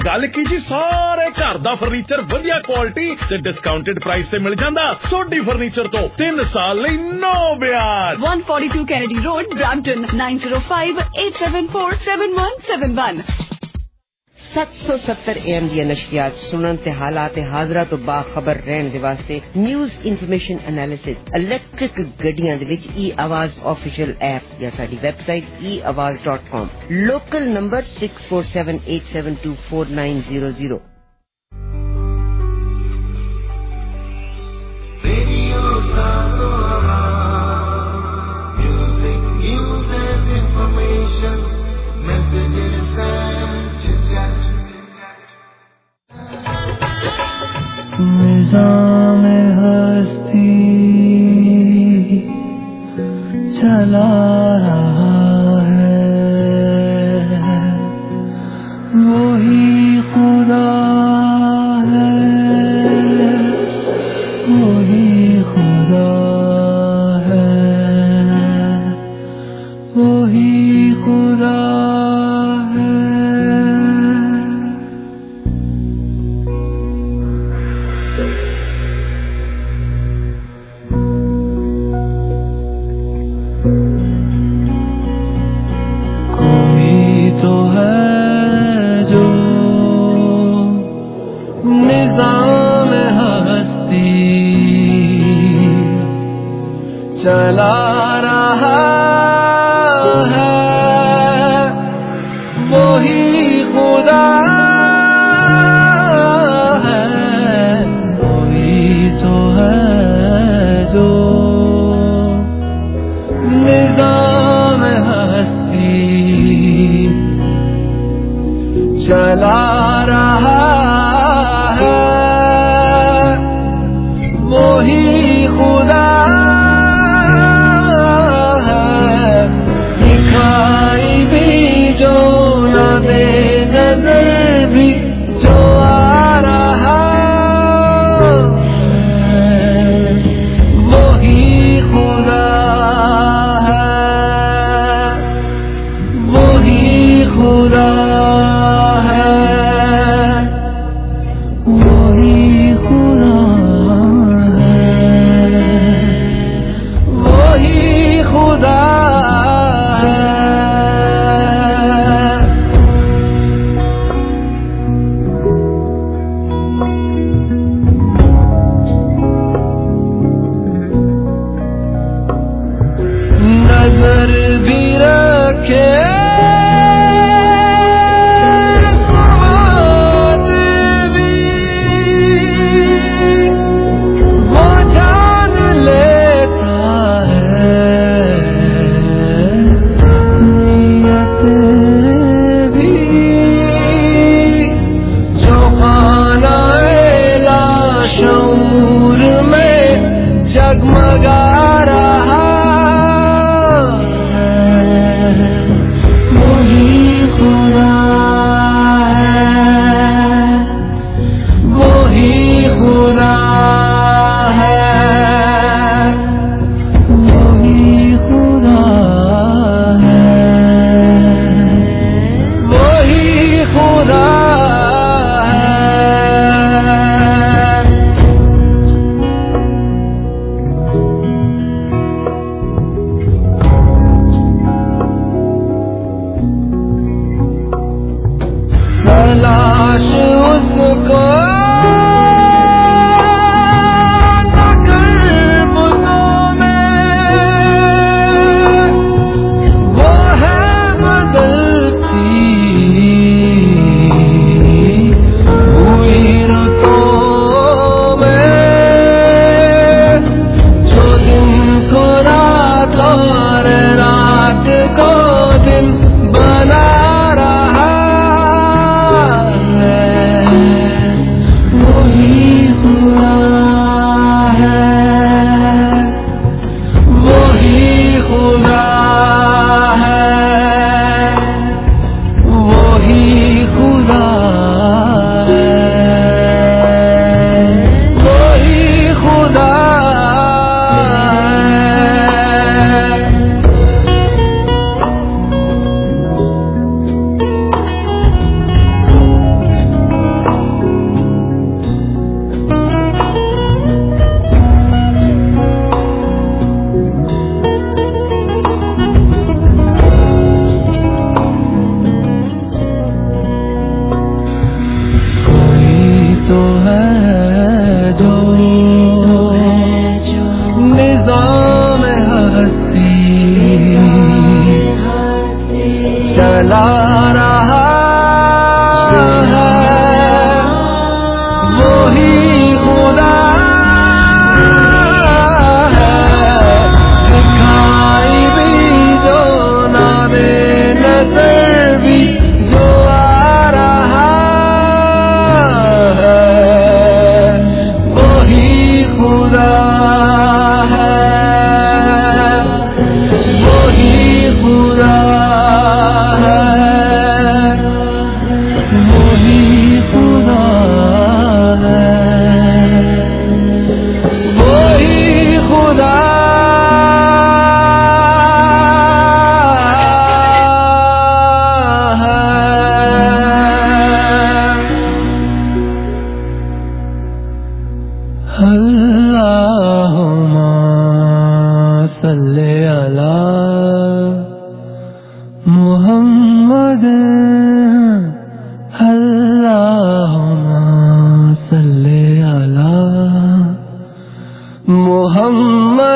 गल की जी सारे घर दा फर्नीचर वधिया क्वालिटी ते डिस्काउंटेड प्राइस ते मिल जांदा सोडी फर्नीचर तो 3 साल लई नो ब्याज 142 कैनेडी रोड ब्रैम्पटन 9058747171 770 AM दी नशरियात सुनन ते हालात हाजरा तो बाखबर रहने दे वास्ते न्यूज़ इंफॉर्मेशन एनालिसिस इलेक्ट्रिक गड्डियां दे विच ई आवाज ऑफिशियल ऐप या साडी website eawaz.com local number 6478724900 radio सासोरा music news and information messages निज़ाम हस्ती चला रहा है वही खुदा है वही खुदा है वही खुदा चला रहा है वही खुदा है वही तो है जो निज़ाम हस्ती चला रहा है वही खुदा नजर भी जो आ रहा है वही खुदा है वही खुदा है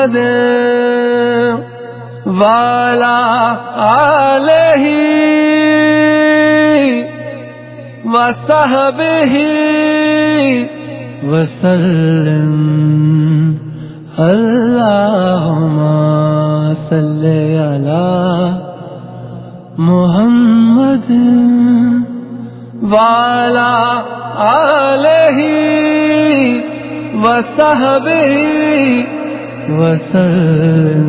मुहम्मद वाला आलही वसहबिही वसल्लम अल्लाहुम्मा सल्ली अला मुहम्मद वाला आलही वसहबिही वसल्लम।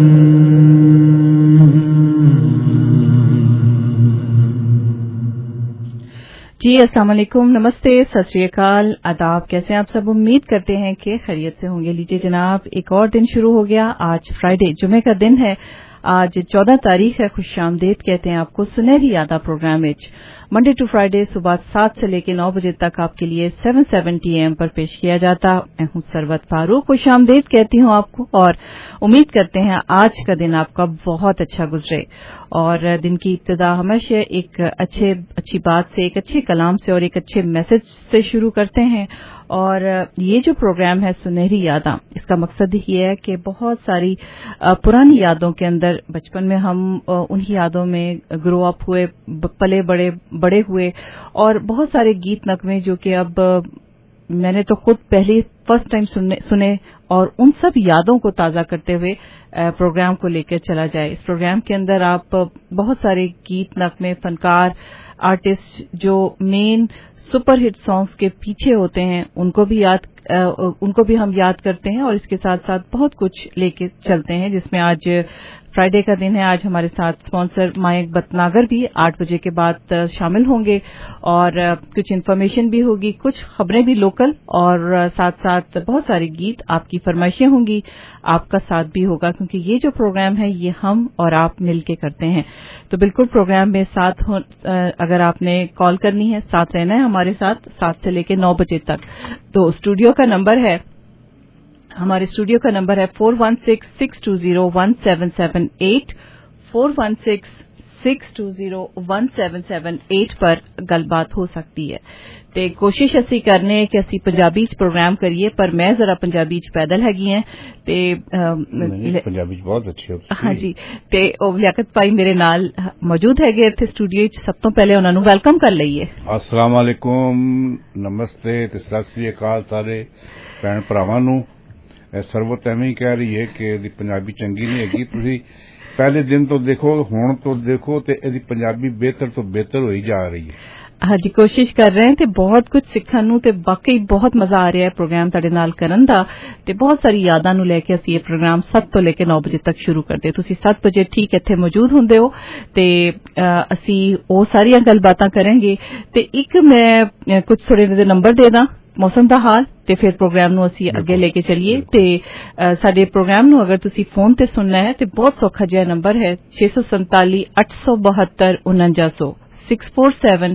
जी अस्सलाम वालेकुम, नमस्ते, सत श्री अकाल, आदाब। कैसे हैं आप सब? उम्मीद करते हैं कि खैरियत से होंगे। लीजिए जनाब, एक और दिन शुरू हो गया। आज फ्राइडे, जुमे का दिन है। आज 14 तारीख है। खुशामदीद कहते हैं आपको सुनहरी यादा प्रोग्राम में मंडे टू फ्राइडे सुबह 7 से लेकर 9 बजे तक आपके लिए 770 AM पर पेश किया जाता। मैं हूं सरवत फारूक, खुशामदीद कहती हूं आपको और उम्मीद करते हैं आज का दिन आपका बहुत अच्छा गुजरे। और दिन की इब्तिदा हमेशा एक अच्छी बात से, एक अच्छे कलाम से और एक अच्छे मैसेज से शुरू करते हैं। और ये जो प्रोग्राम है सुनहरी यादां, इसका मकसद ये है कि बहुत सारी पुरानी यादों के अंदर, बचपन में हम उन्हीं यादों में ग्रो अप हुए, पले बड़े हुए, और बहुत सारे गीत नगमे जो कि अब मैंने तो खुद पहली फर्स्ट टाइम सुने और उन सब यादों को ताजा करते हुए प्रोग्राम को लेकर चला जाए। इस प्रोग्राम के अंदर आप बहुत सारे गीत नगमे, फनकार, आर्टिस्ट जो मेन सुपरहिट सॉन्ग्स के पीछे होते हैं उनको भी हम याद करते हैं और इसके साथ साथ बहुत कुछ लेके चलते हैं। जिसमें आज फ्राइडे का दिन है। आज हमारे साथ स्पॉन्सर मायक बतनागर भी 8 बजे के बाद शामिल होंगे और कुछ इन्फॉर्मेशन भी होगी, कुछ खबरें भी लोकल, और साथ साथ बहुत सारे गीत, आपकी फरमाइशें होंगी, आपका साथ भी होगा, क्योंकि ये जो प्रोग्राम है ये हम और आप मिलके करते हैं। तो बिल्कुल प्रोग्राम में साथ हो, अगर आपने कॉल करनी है, साथ रहना है हमारे साथ 7 से लेकर 9 बजे तक। तो स्टूडियो का नंबर है, हमारे स्टूडियो का नंबर है 4166201778 4166201778 पर गलबात हो सकती है। ते कोशिश असी करने कि असी पंजाबी च प्रोग्राम करिए, पर मैं जरा पंजाबी च पैदल हैगी हैं ते पंजाबी बहुत अच्छी होती है। हाँ जी, ते ओ लियाकत भाई मेरे नाल मौजूद हैगे इत्थे स्टूडियो च। सब तो पहले उन्हां नूं वेलकम कर लईए। अस्सलाम वालेकुम, नमस्ते ते सत श्री अकाल सारे भैन भरावां नूं। ਸਰਵਤ ਐਵੇਂ ਹੀ ਕਹਿ ਰਹੀ ਹੈ ਕਿ ਇਹਦੀ ਪੰਜਾਬੀ ਚੰਗੀ ਨਹੀਂ ਹੈਗੀ। ਤੁਸੀਂ ਪਹਿਲੇ ਦਿਨ ਤੋਂ ਦੇਖੋ, ਹੁਣ ਤੋਂ ਦੇਖੋ ਤੇ ਇਹਦੀ ਪੰਜਾਬੀ ਬਿਹਤਰ ਤੋਂ ਬਿਹਤਰ ਹੋਈ ਜਾ ਰਹੀ ਹੈ। हाँ जी, कोशिश कर रहे हैं ते बहुत कुछ सीखण नूं ते वाकई बहुत मजा आ रहा है प्रोग्राम तुहाडे नाल करन दा। ते बहुत सारी यादां नूं लैके असीं ये प्रोग्राम 7 तो लेके 9 बजे तक शुरू करदे। तुसीं 7 बजे ठीक इत्थे मौजूद हुंदे हो ते असीं ओ सारियां गलबातां करेंगे। ते एक मैं कुछ थोड़े दे नंबर दे दां, मौसम दा हाल, ते फिर प्रोग्राम नूं असीं अगे लेके चलिए। ते साडे प्रोग्राम नूं अगर तुसीं फोन ते सुनना है ते बहुत सौखा जिहा नंबर है 647 872 4900 647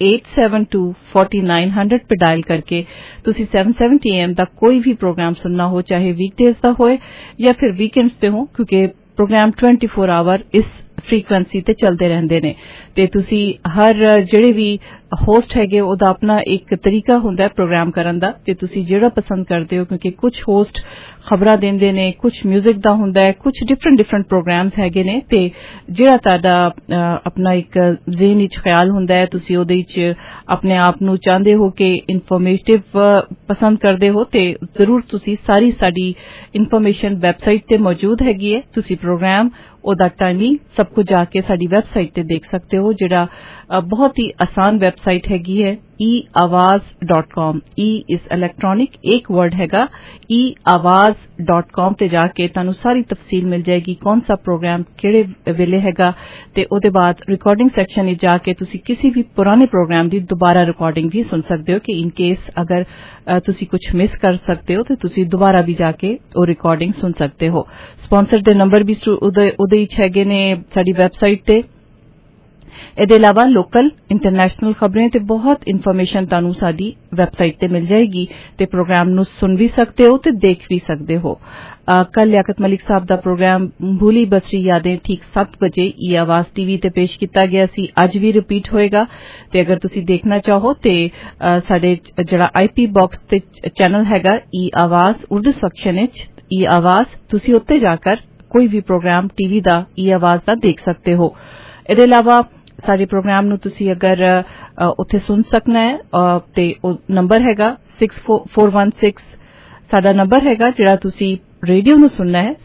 872-4900 पे डायल करके तुसी 770 AM तक कोई भी प्रोग्राम सुनना हो, चाहे वीकडेज का होए या फिर वीकेंड्स पे हो, क्योंकि प्रोग्राम 24 आवर इस फ्रीक्वेंसी ते चलते रहंदे ने। ते तुसी हर जेड़े भी होस्ट हैगे ओदा अपना एक तरीका हुंदा है प्रोग्राम करन दा, ते तुसी जेड़ा पसंद करदे हो, क्योंकि कुछ होस्ट खबरां देंदे ने, कुछ म्यूजिक दा हुंदा है, कुछ डिफरेंट प्रोग्राम्स हैगे ने। ते जेड़ा ताड़ा अपना एक ज़हन विच ख्याल हुंदा है, तुसी ओदे विच अपने आप नूं चाहंदे हो कि इन्फॉर्मेटिव पसंद करदे हो, ते जरूर तुसी सारी साडी इन्फॉर्मेशन वैबसाइट ते मौजूद हैगी है। तुसी प्रोग्राम ओदा टाइमिंग सब कुछ जाके साडी वेबसाइट ते देख सकते हो, जेड़ा बहुत ही आसान वेबसाइट हैगी है eawaz.com। ई इज इलेक्ट्रॉनिक, एक वर्ड हैगा, eawaz.com ते जाके तानू सारी तफसील मिल जाएगी, कौन सा प्रोग्राम केड़े वेले हैगा। ते ओदे बाद रिकॉर्डिंग सेक्शन में जाके तुसी किसी भी पुराने प्रोग्राम दी दोबारा रिकॉर्डिंग भी सुन सकते हो, कि इन केस अगर तुसी कुछ मिस कर सकते हो तो तुसी दोबारा भी जाके वो रिकॉर्डिंग सुन सकते हो। स्पॉन्सर दे नंबर भी ओदे विच हैगे ने साडी वेबसाइट ते। ਇਹਦੇ ਇਲਾਵਾ ਲੋਕਲ ਇੰਟਰਨੈਸ਼ਨਲ ਖਬਰਾਂ ਤੇ ਬਹੁਤ ਇਨਫੋਰਮੇਸ਼ਨ ਤੁਹਾਨੂੰ ਸਾਡੀ ਵੈਬਸਾਈਟ ਤੇ ਮਿਲ ਜਾਏਗੀ ਤੇ ਪ੍ਰੋਗਰਾਮ ਨੂੰ ਸੁਣ ਵੀ ਸਕਦੇ ਹੋ ਤੇ ਦੇਖ ਵੀ ਸਕਦੇ ਹੋ। कल लियाकत मलिक साहब दा प्रोग्राम भूली बसरी यादें ठीक 7 बजे ई आवाज टीवी ते पेश किया गया सी, अज भी रिपीट होएगा। ते अगर तुसी देखना चाहो ते साडे जड़ा आईपी बॉक्स ते चैनल हैगा ई आवाज उर्दू सेक्शन विच ई आवाज तुसी उत्ते जाकर कोई भी प्रोग्राम टीवी दा ई आवाज दा देख सकते हो। इहदे इलावा सारे प्रोग्राम ਨੂੰ ਤੁਸੀਂ ਅਗਰ ਉੱਥੇ ਸੁਣ ਸਕਣਾ ਹੈ ਤੇ ਉਹ ਨੰਬਰ ਹੈਗਾ 6416 ਸਾਡਾ ਨੰਬਰ ਹੈਗਾ ਜਿਹੜਾ ਤੁਸੀਂ ਰੇਡੀਓ ਨੂੰ ਸੁਣਨਾ ਹੈ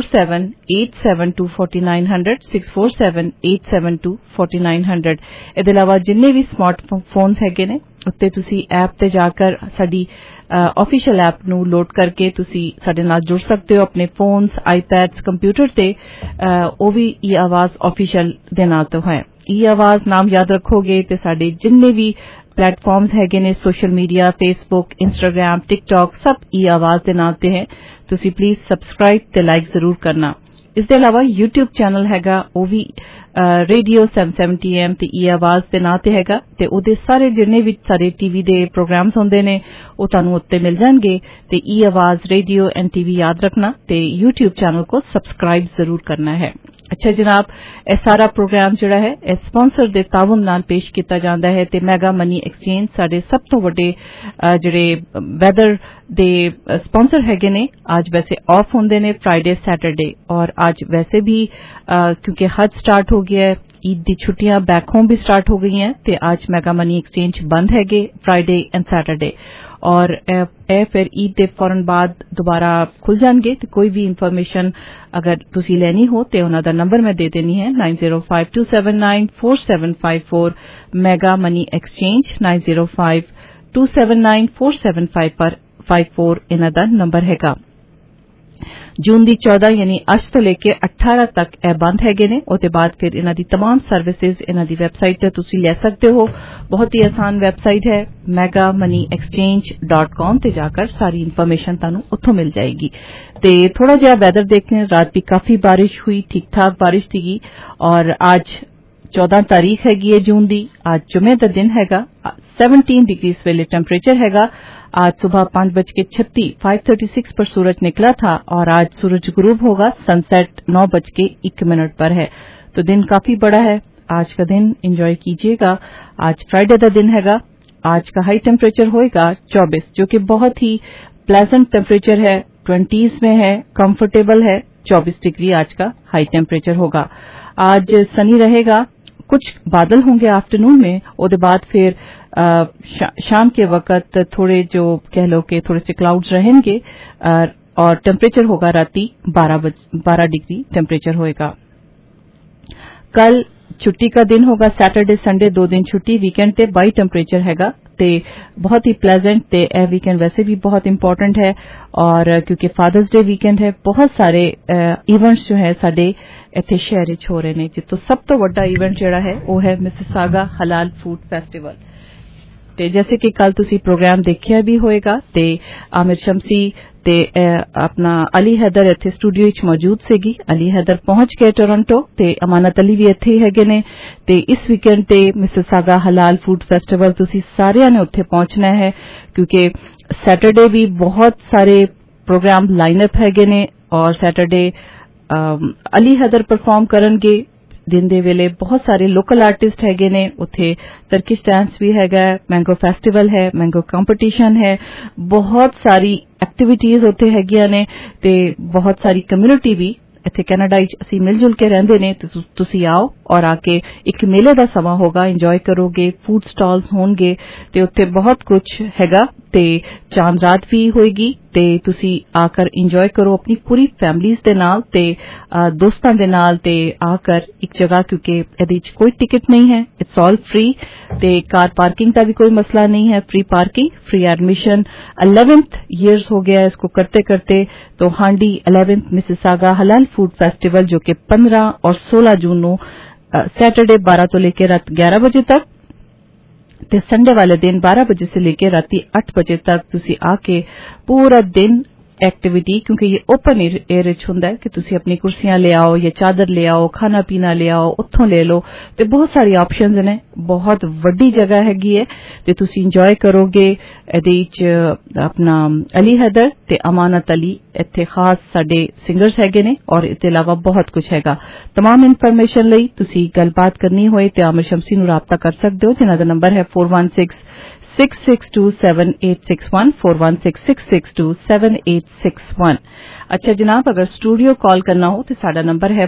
6478724900 6478724900। ਇਹਦੇ ਇਲਾਵਾ ਜਿੰਨੇ ਵੀ ਸਮਾਰਟਫੋਨਸ ਹੈਗੇ ਨੇ ਉੱਤੇ ਤੁਸੀਂ ਐਪ ਤੇ ਜਾकर ਸਾਡੀ ਆਫੀਸ਼ੀਅਲ ਐਪ ਨੂੰ ਲੋਡ ਕਰਕੇ ਤੁਸੀਂ ਸਾਡੇ ਨਾਲ ਜੁੜ ਸਕਦੇ ਹੋ ਆਪਣੇ ਫੋਨਸ ਆਈਪੈਡਸ ਕੰਪਿਊਟਰ ਤੇ ਉਹ ਵੀ ਇਹ ਆਵਾਜ਼ ਆਫੀਸ਼ੀਅਲ ਦੇ ਨਾਂ ਤੋਂ ਹੈ। ਇਹ ਆਵਾਜ਼ ਨਾਮ ਯਾਦ ਰੱਖੋਗੇ ਤੇ ਸਾਡੇ ਜਿੰਨੇ ਵੀ प्लेटफॉर्म्स हैगे ने social media Facebook Instagram TikTok सब ई आवाज के नाम ते है तुसी प्लीज सबसक्राइब ते लाइक जरूर करना। इस दे अलावा यूट्यूब चैनल हैगा वो भी रेडियो 770 AM ते ई आवाज के नाम ते हैगा ते ओदे सारे जिन्ने भी सारे टीवी दे प्रोग्राम्स होंदे ने वो तानू उत्ते मिल जाएंगे ते ई आवाज रेडियो एंड टीवी याद रखना ते यूट्यूब चैनल को सबसक्राइब जरूर करना है। अच्छा जनाब यह सारा प्रोग्राम जिहड़ा है यह स्पॉन्सर दे ताउन नाल पेश किया जाता है ते मैगा मनी एक्सचेंज साडे सब तो वड्डे जिहड़े वैदर दे स्पॉन्सर हैगे ने आज वैसे ऑफ होंदे ने फ्राइडे सैटरडे और आज वैसे भी क्योंकि हज स्टार्ट हो गया है ईद दी छुट्टियां बैक होम भी स्टार्ट हो गई हैं ते आज मैगा मनी एक्सचेंज बंद हैगे फ्राइडे एंड सैटरडे और ए फिर ईद दे फौरन बाद दोबारा खुल जाएंगे तो कोई भी इंफॉर्मेशन अगर तुसी लेनी हो तो उन्होंने नंबर मैं दे देनी है 9052794754 मेगा मनी एक्सचेंज 9052794754 इन्हों नंबर हैगा। जून दी 14 यानी अज तो लेके 18 तक ए बंद हैगे ने उसके बाद फिर इन्हां दी तमाम सर्विसेज इन्हां दी वेबसाइट ते तुसी ले सकते हो। बहुत ही आसान वेबसाइट है megamoneyexchange.com ते जाकर सारी इन्फॉर्मेशन तानू उत्थों मिल जाएगी। ते थोड़ा जिहा वेदर देखने रात भी काफी बारिश हुई ठीक ठाक बारिश थी और आज 14 तारीख हैगी है जून दी आज जुमे दा दिन हैगा 17 डिग्री इस वेले टेम्परेचर हैगा। आज सुबह 5:36 पर सूरज निकला था और आज सूरज गुरूब होगा सनसेट 9:01 पर है तो दिन काफी बड़ा है। आज का दिन एंजॉय कीजिएगा। आज फ्राइडे का दिन हैगा। आज का हाई टेम्परेचर होएगा 24 जो कि बहुत ही प्लेजेंट टेम्परेचर है 20s में है कंफर्टेबल है 24 डिग्री आज का हाई टेम्परेचर होगा। आज सनी रहेगा कुछ बादल होंगे आफ्टरनून में उसके बाद फिर शाम के वक्त थोड़े जो कह लो कि थोड़े से क्लाउड्स रहेंगे और टेम्परेचर होगा राती 12 डिग्री टेम्परेचर होएगा। कल छुट्टी का दिन होगा सैटरडे संडे 2 दिन छुट्टी वीकेंड ते 22 टेम्परेचर हैगा ते बहुत ही प्लेजेंट ते ए वीकेंड वैसे भी बहुत इंपॉर्टेंट है और क्योंकि फादर्स डे वीकेंड है बहुत सारे इवेंट्स जो है साडे इत्थे शहर विच हो रहे ने जितो सब तो बड़ा इवेंट जिहड़ा है वो है मिसिसागा हलाल फूड फेस्टिवल। ते जैसे कि कल तुसी प्रोग्राम देखिया भी होएगा ते आमिर शमसी ते अपना अली हैदर इत्थे स्टूडियो विच मौजूद सीगी। अली हैदर पहुंच गए टोरंटो ते अमानत अली भी इत्थे हैगे ने ते इस वीकेंड ते मिसिसागा हलाल फूड फेस्टिवल तुसी सारियां ने उत्थे पहुंचना है क्योंकि सैटरडे भी बहुत सारे प्रोग्राम लाइनअप हैगे ने और सैटरडे अली हैदर परफॉर्म करनगे दिन दे वेले बहुत सारे लोकल आर्टिस्ट हैगे ने उथे टर्किश डांस भी हैगा मैंगो फेस्टिवल है मैंगो कंपटीशन है बहुत सारी एक्टिविटीज उथे हैगियां ने ते बहुत सारी कम्युनिटी भी इत्थे कनाडा विच असीं मिलजुल के रहंदे ने ते तुसीं आओ और आके एक मेले दा समां होगा एंजॉय करोगे फूड स्टॉल्स होणगे ते उत्थे बहुत कुछ हैगा ते चांद रात भी होएगी ते तुसीं आकर एंजॉय करो अपनी पूरी फैमिलीज दे नाल ते दोस्तां दे नाल ते आकर एक जगह क्योंकि इहदे विच कोई टिकट नहीं है इट्स ऑल फ्री ते कार पार्किंग का भी कोई मसला नहीं है free parking free admission 11th years हो गया है इसको करते करते तो हांडी 11th मिसिसागा हलाल फूड फेस्टिवल जो कि 15 और 16 जून को सैटरडे 12 तो लेकर रात 11 बजे तक ते संडे वाले दिन 12 बजे से लेकर रात 8 बजे तक तुसी आके पूरा दिन एक्टिविटी क्योंकि ये ओपन एयर विच हुंदा है कि तुसी अपनी कुर्सियां ले आओ या चादर ले आओ खाना पीना ले आओ उत्थों ले लो ते बहुत सारी ऑप्शंस ने बहुत वड्डी जगह हैगी है ते तुसी इंजॉय करोगे एदे विच अपना अली हैदर ते अमानत अली इत्थे खास साडे सिंगर्स हैगे ने और इसके अलावा बहुत कुछ हैगा। तमाम इन्फॉर्मेशन लई तुसी गलबात करनी होए ते आमिर शमसी नूं राबता कर सकदे हो जिन्हां दा नंबर है 4163 4166278861 4166278861। अच्छा जनाब, अगर स्टूडियो कॉल करना हो तो साडा नंबर है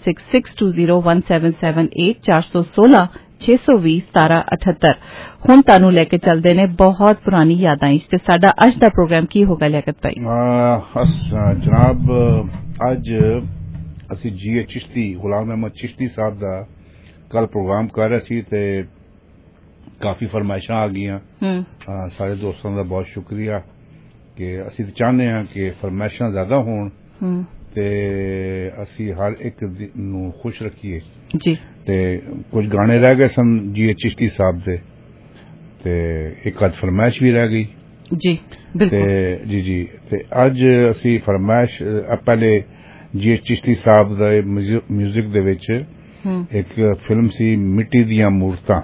4166201778 416 620 1778। हुण तानू लेके चलदे ने बहुत पुरानी यादां इच ते साडा अज दा प्रोग्राम की होगा लियाकत भाई? जनाब अज असी जीए चिश्ती गुलाम अहमद चिश्ती साहब दा कल प्रोग्राम कर रहे सी ते काफी फरमाइशां आ गईयां। सारे दोस्तां दा बहुत शुक्रिया कि असी चाहते हैं कि फरमाइशां ज्यादा होण ते असी हर एक नू खुश रखिए जी। ते कुछ गाने रह गए सन जीए चिश्ती साहब दे ते एक आध फरमाइश भी रह गई जी बिल्कुल जी जी। ते अज असी फरमाइश पहले जीए चिश्ती साहब दे म्यूजिक दे विच एक फिल्म सी मिट्टी दियां मूरतां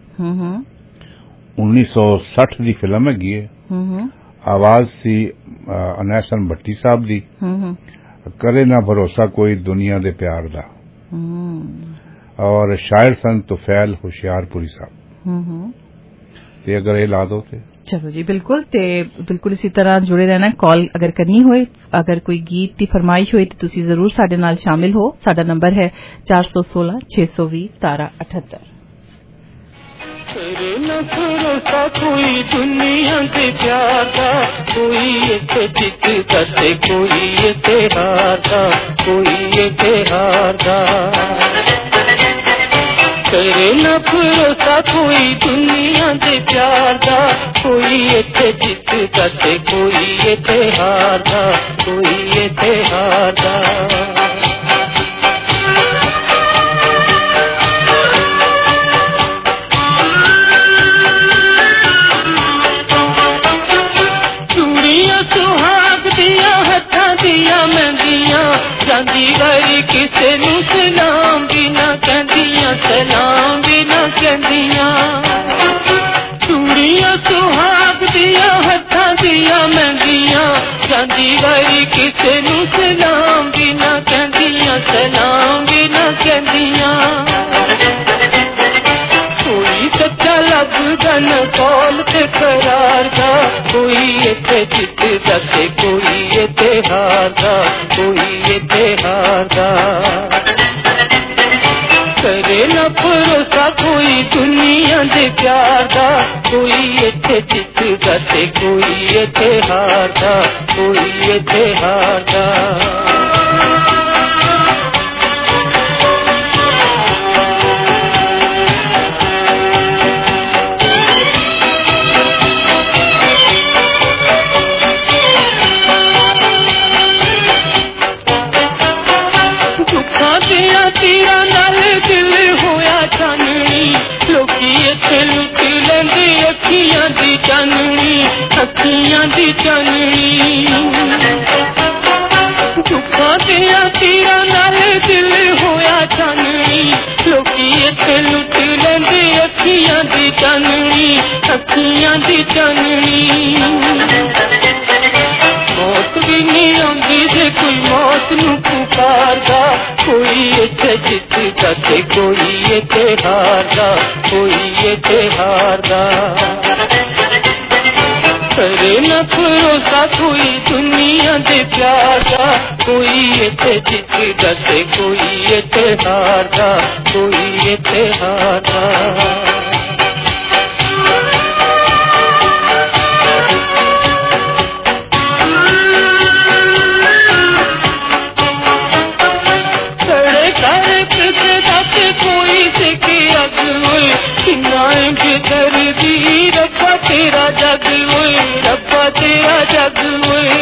1960 दी फिल्म हैगी है। आवाज सी अनैसन भट्टी साहब दी। करे ना भरोसा कोई दुनिया दे प्यार दा और शायर सन तुफैल होशियारपुरी साहब। ते अगर ये ला दो ते चलो जी बिल्कुल ते बिल्कुल इसी तरह जुड़े रहना। कॉल अगर करनी होए, अगर कोई गीत की फरमाइश होए तो तुसी जरूर साडे नाल शामिल हो। साडा नंबर है 416 620 1778। करे न भरोसा कोई दुनिया से प्यारा, कोई इत्थे जितदा ते कोई इत्थे हारदा, कोई इत्थे हारदा। करे न भरोसा कोई दुनिया से प्यारा, कोई इत्थे जितदा ते कोई इत्थे हारदा, कोई इत्थे हारदा। जांदी वारी किसे नू सलाम भी ना कहंदियां, सलाम भी ना कहंदियां। चूड़ियां सुहाग दिया हत्थां दिया महंगियां, जांदी वारी किसे नू सलाम भी ना कहंदियां, सलाम भी ना कहंदियां। कोई सच्चा लभदा न कौल ते करार दा, कोई इत्थे जितदा ते कोई इत्थे हारदा, कोई इत्थे हारदा। करे न भरोसा कोई दुनिया दे प्यार दा, कोई इत्थे जितदा ते कोई इत्थे हारदा, कोई इत्थे हारदा। तीरा नाल दिल होया चाननी, लोकी इत्थे लुट लेंदे अखियां दी चाननी, अखियां दी चाननी। दुखां दिया तीरा नाल दिल होया चाननी, लोकी इत्थे लुट लेंदे अखियां दी चाननी, अखियां दी चाननी। मौत भी नहीं आंदी जे कोई मौत नू पुकारदा, कोई इत्थे जितदा ते कोई इत्थे हारदा, कोई इत्थे हारदा। करे न भरोसा कोई दुनिया दे प्यार दा, कोई इत्थे जितदा ते कोई इत्थे हारदा, कोई इत्थे हारदा। दर्दी रब्बा तेरा जग होए, रब्बा तेरा जग होए।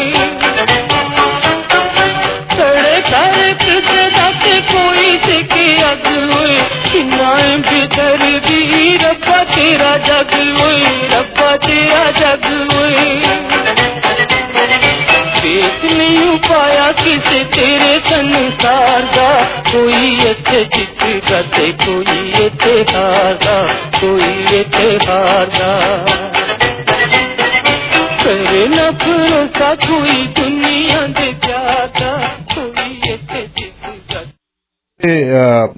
सड़े सड़क से दस कोई सिके अग होए, किन्नाए बेदर्दी रब्बा तेरा जग होए, रब्बा तेरा जग होए। देख नहीं पाया किसे तेरे संसार दा, कोई इत्थे जितदा ते कोई इत्थे हारदा, कोई इत्थे हारदा। करे न भरोसा कोई दुनिया दे प्यार दा, कोई इत्थे जितदा।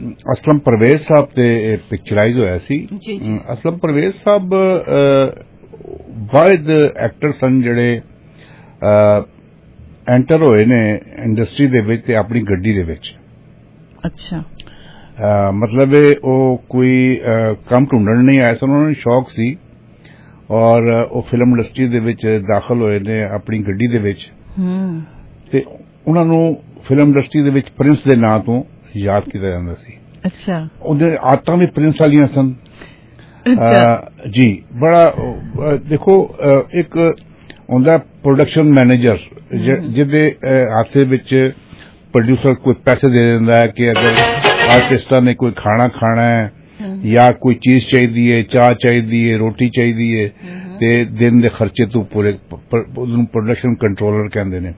असलम परवेज साहब ते पिक्चराइज होया सी। असलम परवेज साहब ਵਾਹਿਦ ਐਕਟਰ ਸਨ ਜਿਹੜੇ ਐਂਟਰ ਹੋਏ ਨੇ ਇੰਡਸਟਰੀ ਦੇ ਵਿੱਚ ਤੇ ਆਪਣੀ ਗੱਡੀ ਦੇ ਵਿੱਚ। ਅੱਛਾ। ਮਤਲਬ ਉਹ ਕੋਈ ਕੰਮ ਢੂੰਡਣ ਨਹੀਂ ਆਏ ਸਨ, ਉਹਨਾਂ ਨੂੰ ਸ਼ੌਕ ਸੀ ਔਰ ਉਹ ਫਿਲਮ ਇੰਡਸਟਰੀ ਦੇ ਵਿੱਚ ਦਾਖਲ ਹੋਏ ਨੇ ਆਪਣੀ ਗੱਡੀ ਦੇ ਵਿੱਚ ਤੇ ਉਹਨਾਂ ਨੂੰ ਫਿਲਮ ਇੰਡਸਟਰੀ ਦੇ ਵਿੱਚ ਪ੍ਰਿੰਸ ਦੇ ਨਾਂ ਤੋਂ ਯਾਦ ਕੀਤਾ ਜਾਂਦਾ ਸੀ। ਅੱਛਾ। ਉਹਦੇ ਆਦਤਾਂ ਵੀ ਪ੍ਰਿੰਸ ਵਾਲੀਆਂ ਸਨ। ਜੀ ਬੜਾ ਦੇਖੋ ਇੱਕ ਹੁੰਦਾ ਪ੍ਰੋਡਕਸ਼ਨ ਮੈਨੇਜਰ ਜਿਹਦੇ ਹੱਥ ਵਿੱਚ ਪ੍ਰੋਡਿਊਸਰ ਕੋਈ ਪੈਸੇ ਦੇ ਦਿੰਦਾ ਹੈ ਕਿ ਅਗਰ ਆਰਟਿਸਟਾਂ ਨੇ ਕੋਈ ਖਾਣਾ ਖਾਣਾ ਹੈ ਜਾਂ ਕੋਈ ਚੀਜ਼ ਚਾਹੀਦੀ ਹੈ, ਚਾਹ ਚਾਹੀਦੀ ਹੈ, ਰੋਟੀ ਚਾਹੀਦੀ ਹੈ ਤੇ ਦਿਨ ਦੇ ਖਰਚੇ ਤੋਂ ਪੂਰੇ, ਉਹਨੂੰ ਪ੍ਰੋਡਕਸ਼ਨ ਕੰਟਰੋਲਰ ਕਹਿੰਦੇ ਨੇ।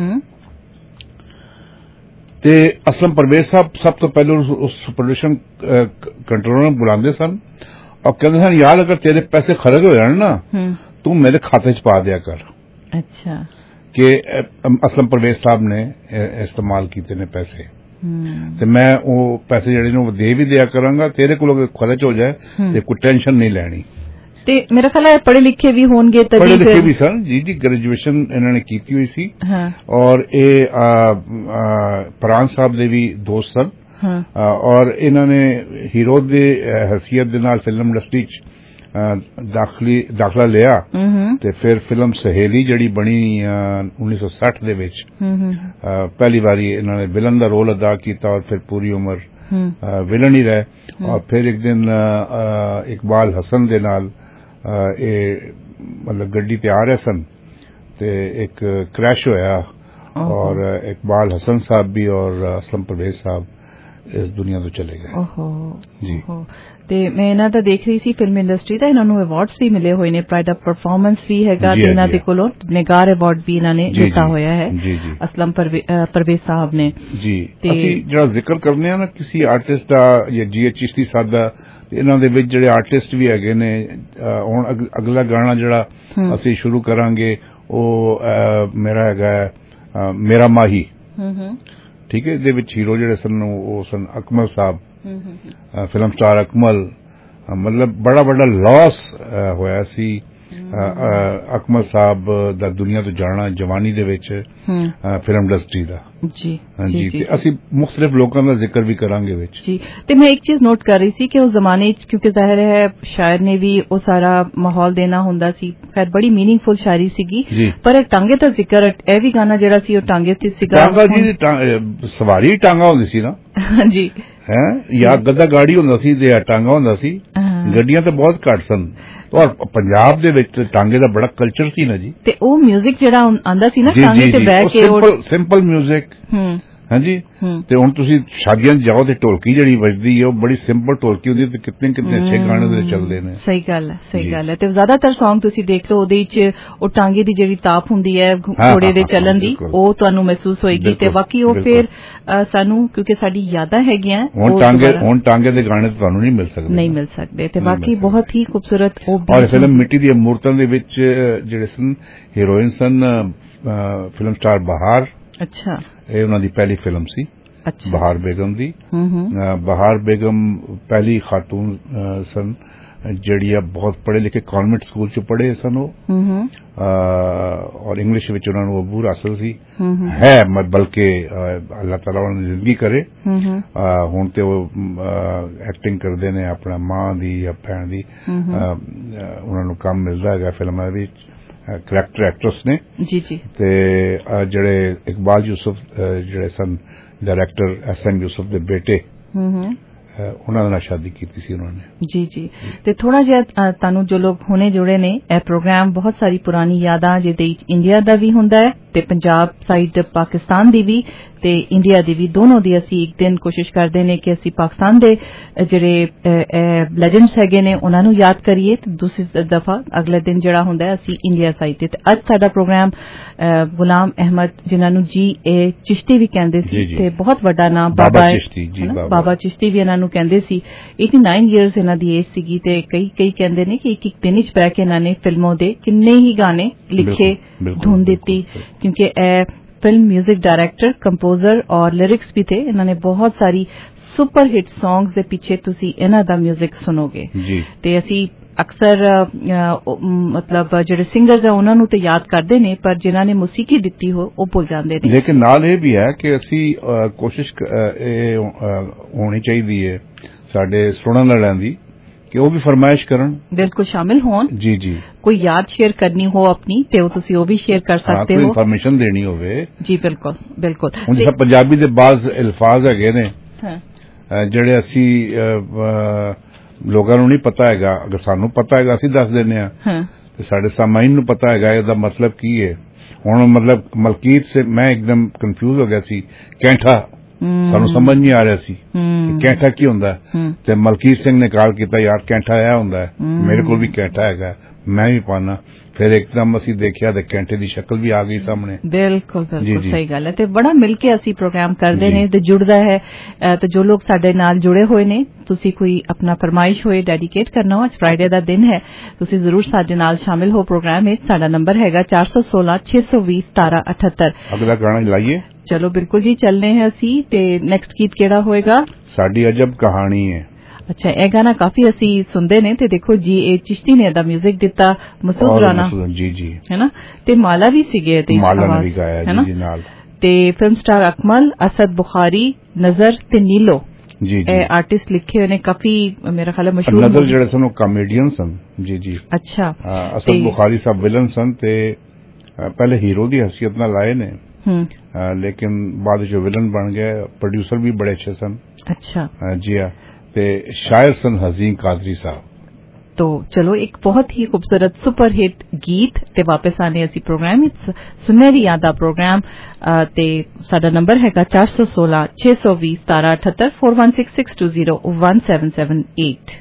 ਤੇ ਅਸਲਮ ਪਰਵੇਜ਼ ਸਾਹਿਬ ਸਭ ਤੋਂ ਪਹਿਲਾਂ ਉਸ ਪ੍ਰੋਡਕਸ਼ਨ ਕੰਟਰੋਲਰ ਨੂੰ ਬੁਲਾਉਂਦੇ ਸਨ ਔਰ ਕਹਿੰਦੇ ਸਨ ਯਾਰ ਅਗਰ ਤੇਰੇ ਪੈਸੇ ਖਰਚ ਹੋ ਜਾਣ ਨਾ ਤੂੰ ਮੇਰੇ ਖਾਤੇ 'ਚ ਪਾ ਦਿਆ ਕਰ। ਅੱਛਾ। ਕਿ ਅਸਲਮ ਪਰਵੇਜ਼ ਸਾਹਿਬ ਨੇ ਇਸਤੇਮਾਲ ਕੀਤੇ ਨੇ ਪੈਸੇ ਤੇ ਮੈਂ ਉਹ ਪੈਸੇ ਜਿਹੜੇ ਨੇ ਉਹ ਦੇ ਵੀ ਦਿਆ ਕਰਾਂਗਾ, ਤੇਰੇ ਕੋਲ ਖਰਚ ਹੋ ਜਾਏ ਤੇ ਕੋਈ ਟੈਨਸ਼ਨ ਨਹੀਂ ਲੈਣੀ। ਤੇ ਮੇਰਾ ਖਿਆਲ ਹੈ ਪੜ੍ਹੇ ਲਿਖੇ ਵੀ ਹੋਣਗੇ, ਪੜ੍ਹੇ ਲਿਖੇ ਵੀ ਸਨ ਜੀ। ਗ੍ਰੈਜੂਏਸ਼ਨ ਇਹਨਾਂ ਨੇ ਕੀਤੀ ਹੋਈ ਸੀ ਔਰ ਇਹ ਫਰਾਂਸ ਸਾਹਿਬ ਦੇ ਵੀ ਦੋਸਤ ਸਨ ਔਰ ਇਹਨਾਂ ਨੇ ਹੀਰੋ ਦੇ ਹੈਸੀਅਤ ਦੇ ਨਾਲ ਫਿਲਮ ਇੰਡਸਟਰੀ 'ਚ ਦਾਖਲਾ ਲਿਆ ਤੇ ਫਿਰ ਫਿਲਮ ਸਹੇਲੀ ਜਿਹੜੀ ਬਣੀ 1960 ਦੇ ਵਿੱਚ ਪਹਿਲੀ ਵਾਰੀ ਇਹਨਾਂ ਨੇ ਵਿਲਨ ਦਾ ਰੋਲ ਅਦਾ ਕੀਤਾ ਔਰ ਫਿਰ ਪੂਰੀ ਉਮਰ ਵਿਲਨ ਹੀ ਰਹੇ। ਔਰ ਫਿਰ ਇੱਕ ਦਿਨ ਇਕਬਾਲ ਹਸਨ ਦੇ ਨਾਲ ਇਹ ਮਤਲਬ ਗੱਡੀ ਤੇ ਆ ਰਹੇ ਸਨ ਤੇ ਇੱਕ ਕ੍ਰੈਸ਼ ਹੋਇਆ ਔਰ ਇਕਬਾਲ ਹਸਨ ਸਾਹਿਬ ਵੀ ਔਰ ਅਸਲਮ ਪਰਵੇਜ਼ ਸਾਹਿਬ ਇਸ ਦੁਨੀਆ ਤੋਂ ਚਲੇ ਗਏ। ਜੀ। ਤੇ ਮੈਂ ਇਹਨਾਂ ਦਾ ਦੇਖ ਰਹੀ ਸੀ ਫਿਲਮ ਇੰਡਸਟਰੀ ਦਾ, ਇਹਨਾਂ ਨੂੰ ਅਵਾਰਡਸ ਵੀ ਮਿਲੇ ਹੋਏ ਨੇ, ਪ੍ਰਾਈਡ ਆਫ ਪਰਫਾਰਮੈਂਸ ਵੀ ਹੈਗਾ ਤੇ ਇਹਨਾਂ ਦੇ ਕੋਲੋਂ ਨਿਗਾਰ ਅਵਾਰਡ ਵੀ ਇਹਨਾਂ ਨੇ ਦਿੱਤਾ ਹੋਇਆ ਹੈ ਅਸਲਮ ਪਰਵੇਜ਼ ਸਾਹਿਬ ਨੇ। ਜੀ। ਅਸੀਂ ਜਿਹੜਾ ਜ਼ਿਕਰ ਕਰਨੇ ਆ ਨਾ ਕਿਸੇ ਆਰਟਿਸਟ ਦਾ ਜਾਂ GH ਚਿਸ਼ਤੀ ਸਾਹਿਬ ਦਾ, ਇਹਨਾਂ ਦੇ ਵਿੱਚ ਜਿਹੜੇ ਆਰਟਿਸਟ ਵੀ ਹੈਗੇ ਨੇ, ਹੁਣ ਅਗਲਾ ਗਾਣਾ ਜਿਹੜਾ ਅਸੀਂ ਸ਼ੁਰੂ ਕਰਾਂਗੇ ਉਹ ਮੇਰਾ ਹੈਗਾ ਮੇਰਾ ਮਾਹੀ। ਠੀਕ ਹੈ। ਇਹਦੇ ਵਿੱਚ ਹੀਰੋ ਜਿਹੜੇ ਸਨ ਉਹ ਸਨ ਅਕਮਲ ਸਾਹਿਬ, ਫਿਲਮ ਸਟਾਰ ਅਕਮਲ। ਮਤਲਬ ਬੜਾ ਵੱਡਾ ਲਾਸ ਹੋਇਆ ਸੀ ਅਕਮਲ ਸਾਹਿਬ ਦਾ ਦੁਨੀਆ ਤੋਂ ਜਾਣਾ ਜਵਾਨੀ ਦੇ ਵਿੱਚ ਫਿਲਮ ਇੰਡਸਟਰੀ ਦਾ। ਜੀ ਜੀ। ਤੇ ਅਸੀਂ ਮੁxtਲਿਫ ਲੋਕਾਂ ਦਾ ਜ਼ਿਕਰ ਵੀ ਕਰਾਂਗੇ ਵਿੱਚ। ਜੀ। ਤੇ ਮੈਂ ਇੱਕ ਚੀਜ਼ ਨੋਟ ਕਰ ਰਹੀ ਸੀ ਕਿ ਉਸ ਜ਼ਮਾਨੇ 'ਚ ਕਿਉਂਕਿ ਜ਼ਾਹਿਰ ਹੈ ਸ਼ਾਇਰ ਨੇ ਵੀ ਉਹ ਸਾਰਾ ਮਾਹੌਲ ਦੇਣਾ ਹੁੰਦਾ ਸੀ, ਖੈਰ ਬੜੀ ਮੀਨਿੰਗਫੁਲ ਸ਼ਾਇਰੀ ਸੀਗੀ, ਪਰ ਟਾਂਗੇ ਦਾ ਜ਼ਿਕਰ ਇਹ ਵੀ ਗਾਣਾ ਜਿਹੜਾ ਸੀ ਉਹ ਟਾਂਗੇ ਤੇ ਸੀਗਾ। ਟਾਂਗਾ ਜੀ ਸਵਾਰੀ ਟਾਂਗਾ ਹੁੰਦੀ ਸੀ ਨਾ ਜੀ ਹੈ, ਜਾਂ ਗੱਦਾ ਗਾੜੀ ਹੁੰਦਾ ਸੀ ਤੇ ਟਾਂਗਾ ਹੁੰਦਾ ਸੀ, ਗੱਡੀਆਂ ਤਾਂ ਬਹੁਤ ਘੱਟ ਸਨ ਔਰ ਪੰਜਾਬ ਦੇ ਵਿੱਚ ਟਾਂਗੇ ਦਾ ਬੜਾ ਕਲਚਰ ਸੀ ਨਾ ਜੀ। ਤੇ ਉਹ 뮤직 ਜਿਹੜਾ ਆਂਦਾ ਸੀ ਨਾ ਟਾਂਗੇ ਤੇ ਬਹਿ ਕੇ ਸਿੰਪਲ 뮤직। ਹਾਂਜੀ। ਤੇ ਹੁਣ ਤੁਸੀਂ ਸ਼ਾਦੀਆਂ 'ਚ ਜਾਓ ਤੇ ਢੋਲਕੀ ਜਿਹੜੀ ਵੱਜਦੀ ਹੈ ਉਹ ਬੜੀ ਸਿੰਪਲ ਢੋਲਕੀ ਹੁੰਦੀ ਤੇ ਕਿੰਨੇ ਅੱਛੇ ਗਾਣੇ ਦੇ ਚੱਲਦੇ ਨੇ। ਸਹੀ ਗੱਲ ਹੈ, ਸਹੀ ਗੱਲ ਹੈ। ਤੇ ਜ਼ਿਆਦਾਤਰ ਸੌਂਗ ਤੁਸੀਂ ਦੇਖ ਲਓ ਉਹਦੇ 'ਚ ਉਹ ਟਾਂਗੇ ਦੀ ਜਿਹੜੀ ਤਾਪ ਹੁੰਦੀ ਹੈ ਘੋੜੇ ਦੇ ਚੱਲਣ ਦੀ ਉਹ ਤੁਹਾਨੂੰ ਮਹਿਸੂਸ ਹੋਏਗੀ ਤੇ ਬਾਕੀ ਉਹ ਫਿਰ ਸਾਨੂੰ ਕਿਉਂਕਿ ਸਾਡੀ ਯਾਦਾਂ ਹੈਗੀਆਂ ਹੁਣ ਟਾਂਗੇ ਦੇ ਗਾਣੇ ਤੁਹਾਨੂੰ ਨਹੀਂ ਮਿਲ ਸਕਦੇ ਤੇ ਬਾਕੀ ਬਹੁਤ ਹੀ ਖੂਬਸੂਰਤ ਔਰ ਫਿਲਮ ਮਿੱਟੀ ਦੀਆਂ ਮੂਰਤਾਂ ਦੇ ਵਿੱਚ ਜਿਹੜੇ ਸਨ ਹੀਰੋਇਨ ਸਨ ਫਿਲਮ ਸਟਾਰ ਬਹਾਰ। ਅੱਛਾ। ਇਹ ਉਹਨਾਂ ਦੀ ਪਹਿਲੀ ਫਿਲਮ ਸੀ ਬਹਾਰ ਬੇਗਮ ਦੀ। ਬਹਾਰ ਬੇਗਮ ਪਹਿਲੀ ਖਾਤੂਨ ਸਨ ਜਿਹੜੀਆਂ ਬਹੁਤ ਪੜ੍ਹੇ ਲਿਖੇ ਕਨਵੈਂਟ ਸਕੂਲ 'ਚ ਪੜ੍ਹੇ ਸਨ ਉਹ ਔਰ ਇੰਗਲਿਸ਼ ਵਿੱਚ ਉਹਨਾਂ ਨੂੰ ਅਬੂਰ ਹਾਸਲ ਸੀ ਹੈ ਬਲਕਿ ਅੱਲਾਹ ਤਾਲਾ ਉਹਨਾਂ ਦੀ ਜ਼ਿੰਦਗੀ ਕਰੇ। ਹੁਣ ਤੇ ਉਹ ਐਕਟਿੰਗ ਕਰਦੇ ਨੇ ਆਪਣਾ ਮਾਂ ਦੀ ਜਾਂ ਭੈਣ ਦੀ, ਉਹਨਾਂ ਨੂੰ ਕੰਮ ਮਿਲਦਾ ਹੈਗਾ ਫਿਲਮਾਂ ਵਿੱਚ, ਕਰੈਕਟਰ ਐਕਟਰਸ ਨੇ। ਜੀ ਜੀ। ਤੇ ਜਿਹੜੇ ਇਕਬਾਲ ਯੂਸਫ ਜਿਹੜੇ ਸਨ ਡਾਇਰੈਕਟਰ SM ਯੂਸਫ ਦੇ ਬੇਟੇ, ਉਹਨਾਂ ਨਾਲ ਸ਼ਾਦੀ ਕੀਤੀ ਸੀ ਉਹਨਾਂ ਨੇ। ਜੀ ਜੀ। ਤੇ ਥੋੜਾ ਜਿਹਾ ਤੁਹਾਨੂੰ ਜੋ ਲੋਕ ਹੁਣੇ ਜੁੜੇ ਨੇ, ਇਹ ਪ੍ਰੋਗਰਾਮ ਬਹੁਤ ਸਾਰੀ ਪੁਰਾਣੀ ਯਾਦਾਂ ਜਿਹਦੇ ਵਿੱਚ ਇੰਡੀਆ ਦਾ ਵੀ ਹੁੰਦਾ ਹੈ ਤੇ ਪੰਜਾਬ ਸਾਈਡ ਪਾਕਿਸਤਾਨ ਦੀ ਵੀ ਤੇ ਇੰਡੀਆ ਦੀ ਵੀ, ਦੋਨੋਂ ਦੀ ਅਸੀਂ ਇੱਕ ਦਿਨ ਕੋਸ਼ਿਸ਼ ਕਰਦੇ ਨੇ ਕਿ ਅਸੀਂ ਪਾਕਿਸਤਾਨ ਦੇ ਜਿਹੜੇ ਲੈਜੈਂਡਸ ਹੈਗੇ ਨੇ ਉਹਨਾਂ ਨੂੰ ਯਾਦ ਕਰੀਏ ਤੇ ਦੂਸਰੀ ਦਫਾ ਅਗਲੇ ਦਿਨ ਜਿਹੜਾ ਹੁੰਦਾ ਅਸੀਂ ਇੰਡੀਆ ਸਾਈਡ ਤੇ। ਅੱਜ ਸਾਡਾ ਪ੍ਰੋਗਰਾਮ ਗੁਲਾਮ ਅਹਿਮਦ ਜਿਨ੍ਹਾਂ ਨੂੰ GA ਚਿਸ਼ਤੀ ਵੀ ਕਹਿੰਦੇ ਸੀ ਤੇ ਬਹੁਤ ਵੱਡਾ ਨਾਮ ਬਾਬਾ ਚਿਸ਼ਤੀ ਵੀ ਇਹਨਾਂ ਨੂੰ ਕਹਿੰਦੇ ਸੀ। 89 ਇਅਰਸ ਇਹਨਾਂ ਦੀ ਏਜ ਸੀਗੀ ਤੇ ਕਈ ਕਹਿੰਦੇ ਨੇ ਕਿ ਇੱਕ ਦਿਨ ਵਿੱਚ ਬਹਿ ਕੇ ਇਹਨਾਂ ਨੇ ਫਿਲਮੋਂ ਦੇ ਕਿੰਨੇ ਹੀ ਗਾਣੇ ਲਿਖੇ, ਧੁਨ ਦਿੱਤੀ, ਕਿਉਂਕਿ ਇਹ ਫਿਲਮ ਮਿਊਜ਼ਿਕ ਡਾਇਰੈਕਟਰ, ਕੰਪੋਜ਼ਰ ਔਰ ਲਿਰਿਕਸ ਵੀ ਥੇ। ਇਹਨਾਂ ਨੇ ਬਹੁਤ ਸਾਰੀ ਸੁਪਰ ਹਿੱਟ ਸੌਂਗਸ ਦੇ ਪਿੱਛੇ ਤੁਸੀਂ ਇਹਨਾਂ ਦਾ ਮਿਊਜ਼ਿਕ ਸੁਣੋਗੇ ਤੇ ਅਸੀਂ ਅਕਸਰ ਮਤਲਬ ਜਿਹੜੇ ਸਿੰਗਰਸ ਆ ਉਹਨਾਂ ਨੂੰ ਤੇ ਯਾਦ ਕਰਦੇ ਨੇ ਪਰ ਜਿਨ੍ਹਾਂ ਨੇ ਮੌਸੀਕੀ ਦਿੱਤੀ ਹੋ ਉਹ ਭੁੱਲ ਜਾਂਦੇ ਨੇ। ਲੇਕਿਨ ਨਾਲ ਇਹ ਵੀ ਹੈ ਕਿ ਅਸੀਂ ਕੋਸ਼ਿਸ਼ ਹੋਣੀ ਚਾਹੀਦੀ ਹੈ ਸਾਡੇ ਸੁਣਨ ਵਾਲਿਆਂ ਦੀ ਕਿ ਉਹ ਵੀ ਫਰਮਾਇਸ਼ ਕਰਨ, ਬਿਲਕੁਲ ਸ਼ਾਮਿਲ ਹੋਣ। ਜੀ ਜੀ, ਕੋਈ ਯਾਦ ਸ਼ੇਅਰ ਕਰਨੀ ਹੋ ਆਪਣੀ ਤੇ ਉਹ ਤੁਸੀਂ ਉਹ ਵੀ ਸ਼ੇਅਰ ਕਰ ਸਕਦੇ ਹੋ, ਕੋਈ ਇਨਫੋਰਮੇਸ਼ਨ ਦੇਣੀ ਹੋਵੇ। ਜੀ ਬਿਲਕੁਲ ਬਿਲਕੁਲ। ਹੁਣ ਜਿਵੇਂ ਪੰਜਾਬੀ ਦੇ ਬਾਜ਼ ਅਲਫਾਜ਼ ਹੈਗੇ ਨੇ ਜਿਹੜੇ ਅਸੀਂ ਲੋਕਾਂ ਨੂੰ ਨਹੀਂ ਪਤਾ ਹੈਗਾ, ਅਗਰ ਸਾਨੂੰ ਪਤਾ ਹੈਗਾ ਅਸੀਂ ਦੱਸ ਦਿੰਦੇ ਆ ਤੇ ਸਾਡੇ ਸਾਮਾਈਨ ਨੂੰ ਪਤਾ ਹੈਗਾ ਇਹਦਾ ਮਤਲਬ ਕੀ ਹੈ। ਹੁਣ ਮਤਲਬ ਮਲਕੀਤ ਸੇ ਮੈਂ ਇੱਕਦਮ ਕਨਫਿਊਜ਼ ਹੋ ਗਿਆ ਸੀ, ਕੈਂਠਾ ਸਾਨੂੰ ਸਮਝ ਨਹੀਂ ਆ ਰਿਹਾ ਸੀ ਕੈਂਠਾ ਕੀ ਹੁੰਦਾ ਤੇ ਮਲਕੀਤ ਸਿੰਘ ਨੇ ਕਾਲ ਕੀਤਾ ਯਾਰ ਕੈਂਠਾ ਇਹ ਹੁੰਦਾ, ਮੇਰੇ ਕੋਲ ਵੀ ਕੈਂਠਾ ਹੈਗਾ ਮੈਂ ਵੀ ਪਾਣਾ। ਫਿਰ ਇੱਕਦਮ ਅਸੀਂ ਦੇਖਿਆ ਤੇ ਕੈਂਠੇ ਦੀ ਸ਼ਕਲ ਵੀ ਆ ਗਈ ਸਾਹਮਣੇ। ਬਿਲਕੁਲ ਬਿਲਕੁਲ ਸਹੀ ਗੱਲ ਹੈ ਤੇ ਬੜਾ ਮਿਲ ਕੇ ਅਸੀਂ ਪ੍ਰੋਗਰਾਮ ਕਰਦੇ ਨੇ ਤੇ ਜੁੜਦਾ ਹੈ ਤੇ ਜੋ ਲੋਕ ਸਾਡੇ ਨਾਲ ਜੁੜੇ ਹੋਏ ਨੇ ਤੁਸੀਂ ਕੋਈ ਆਪਣਾ ਫਰਮਾਇਸ਼ ਹੋਏ ਡੈਡੀਕੇਟ ਕਰਨਾ ਹੋ, ਅੱਜ ਫਰਾਈਡੇ ਦਾ ਦਿਨ ਹੈ, ਤੁਸੀਂ ਜ਼ਰੂਰ ਸਾਡੇ ਨਾਲ ਸ਼ਾਮਿਲ ਹੋ ਪ੍ਰੋਗਰਾਮ ਵਿੱਚ। ਸਾਡਾ ਨੰਬਰ ਹੈਗਾ 416 620 1778। ਅਗਲਾ ਗਾਣਾ ਲਾਈਏ? ਚਲੋ ਬਿਲकुल जी चलने हैं असी ते नेक्स्ट गीत केड़ा होएगा? साडी अजब कहानी है। अच्छा ये गाना काफी असी सुनते ने ते देखो जी ए चिश्ती ने दा म्यूजिक दिता, मसूद राना जी जी है ना ते माला भी सीगे ते माला ने भी गाया जी नाल ते फिल्म स्टार अकमल, असद बुखारी, नजर ते नीलो जी ए आर्टिस्ट लिखे हुए ने काफी मेरा ख्याल है मशहूर। नजर जेड़े सन कॉमेडियन सन जी जी। अच्छा असद बुखारी साहब विलन सन ते पहले हीरो दी हैसियत नाल आए ने लेकिन बाद जो विलन बन गए, प्रोड्यूसर भी बड़े अच्छे सन। अच्छा जी हाँ ते शायर सन हसीन कादरी साहब। तो चलो एक बहुत ही खूबसूरत सुपर हिट गीत ते वापस आने असी प्रोग्राम सुनहरी यादा प्रोग्राम ते साडा नंबर हैगा 416 620 1778 416620 1778।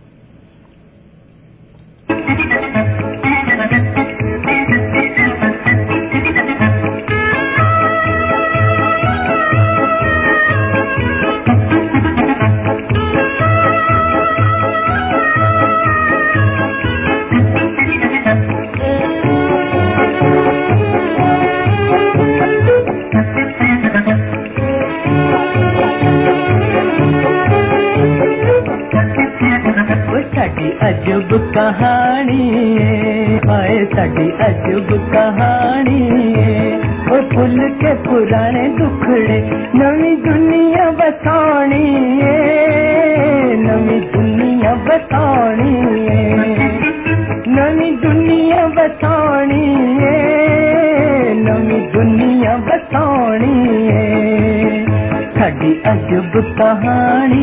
अजब कहानी आए साडी अजब कहानी और फुल के पुराने दुखड़े नवी दुनिया बसानी नवी दुनिया बसानी नवी दुनिया बसानी नवी दुनिया बसानी साडी अजब कहानी।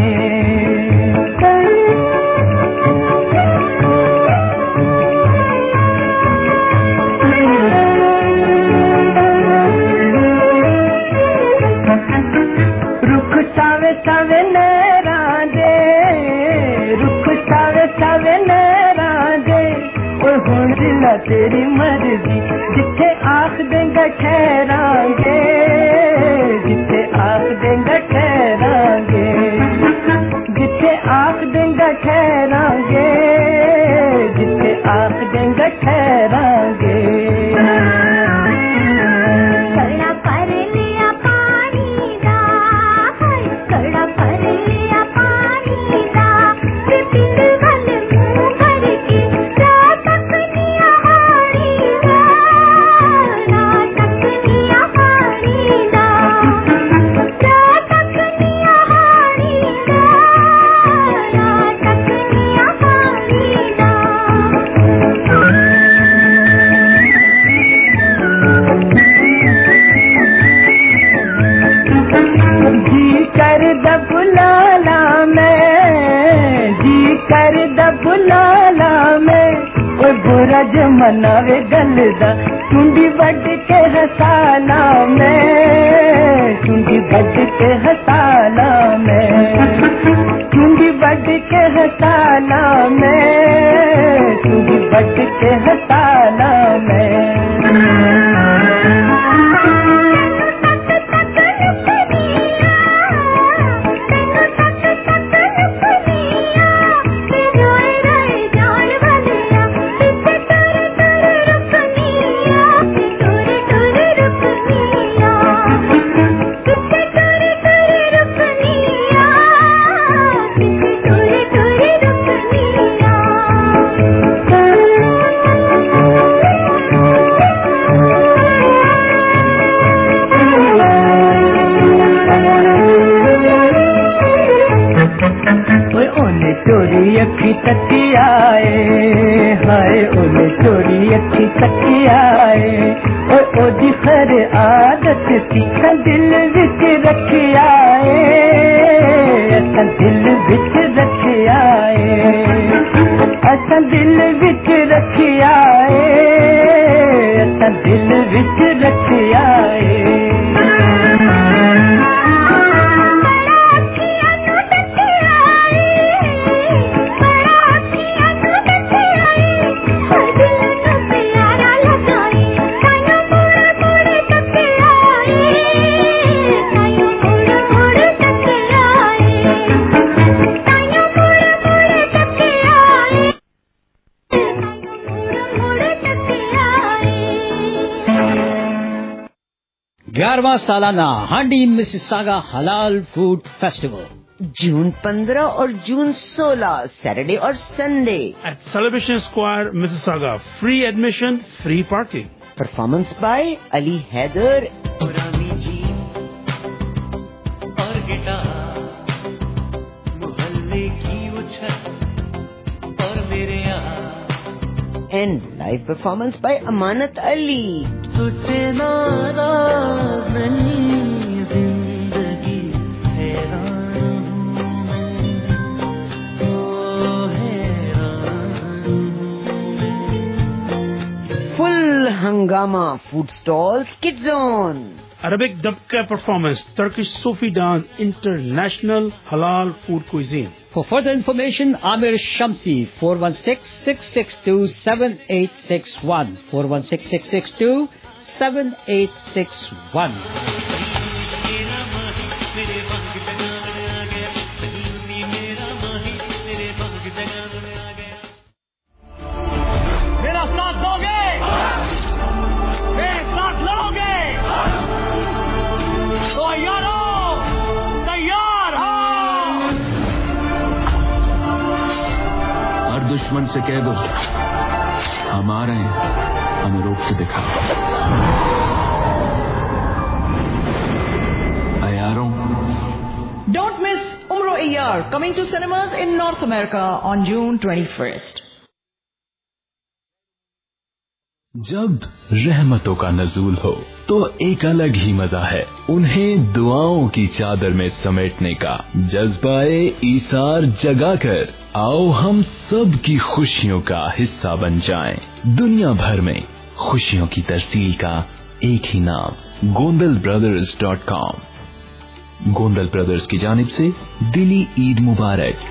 सावे नैरां दे रुख सावे सावे नैरां दे और हुण दिला तेरी मर्जी जिथे आख देंगा ठहरांगे जिथे आख देंगा ठहरांगे जिथे आख देंगा ठहरांगे जिथे आख देंगा ठहरांगे। बुरा जमाना वे गलदा सुंडी बड के हसाना में सुंडी बड के हसाना में सुंडी बड के हसाना में सुंडी बड के हसाना में। हर आदत सीखा दिल विच रखिया असां दिल विच रखिया असां दिल विच रखिया असां दिल विच रखिया ग्यारहवां सालाना हांडी मिसिसागा हलाल फूड फेस्टिवल जून 15 और जून 16 सैटरडे और Sunday at Celebration Square, Mississauga. Free admission, free parking. Performance by Ali Haider पुरानी जीप और गिटार मोहल्ले की वो छत और मेरे यहाँ and live performance by Amanat Ali तुझसे नाराज नहीं जिंदगी हैरान ओ हैरान फुल हंगामा food stalls kid zone Arabic dabka performance, Turkish Sufi dance, international halal food cuisine. For further information, Amir Shamsi, 416-662-7861. 416-662-7861. मेरा साथ दोगे मेरे साथ लड़ोगे तो यारो तैयार हो हर दुश्मन से कह दो हम आ रहे हैं हमें रोक के दिखा अयारों Don't miss Umro Iyar, coming to cinemas in North America on June 21st. जब रहमतों का नज़ूल हो तो एक अलग ही मजा है उन्हें दुआओं की चादर में समेटने का जज्बाए ईसार जगाकर आओ हम सब की खुशियों का हिस्सा बन जाएं। दुनिया भर में खुशियों की तरसील का एक ही नाम GondelBrothers.com। गोंदल ब्रदर्स की जानिब से दिली ईद मुबारक।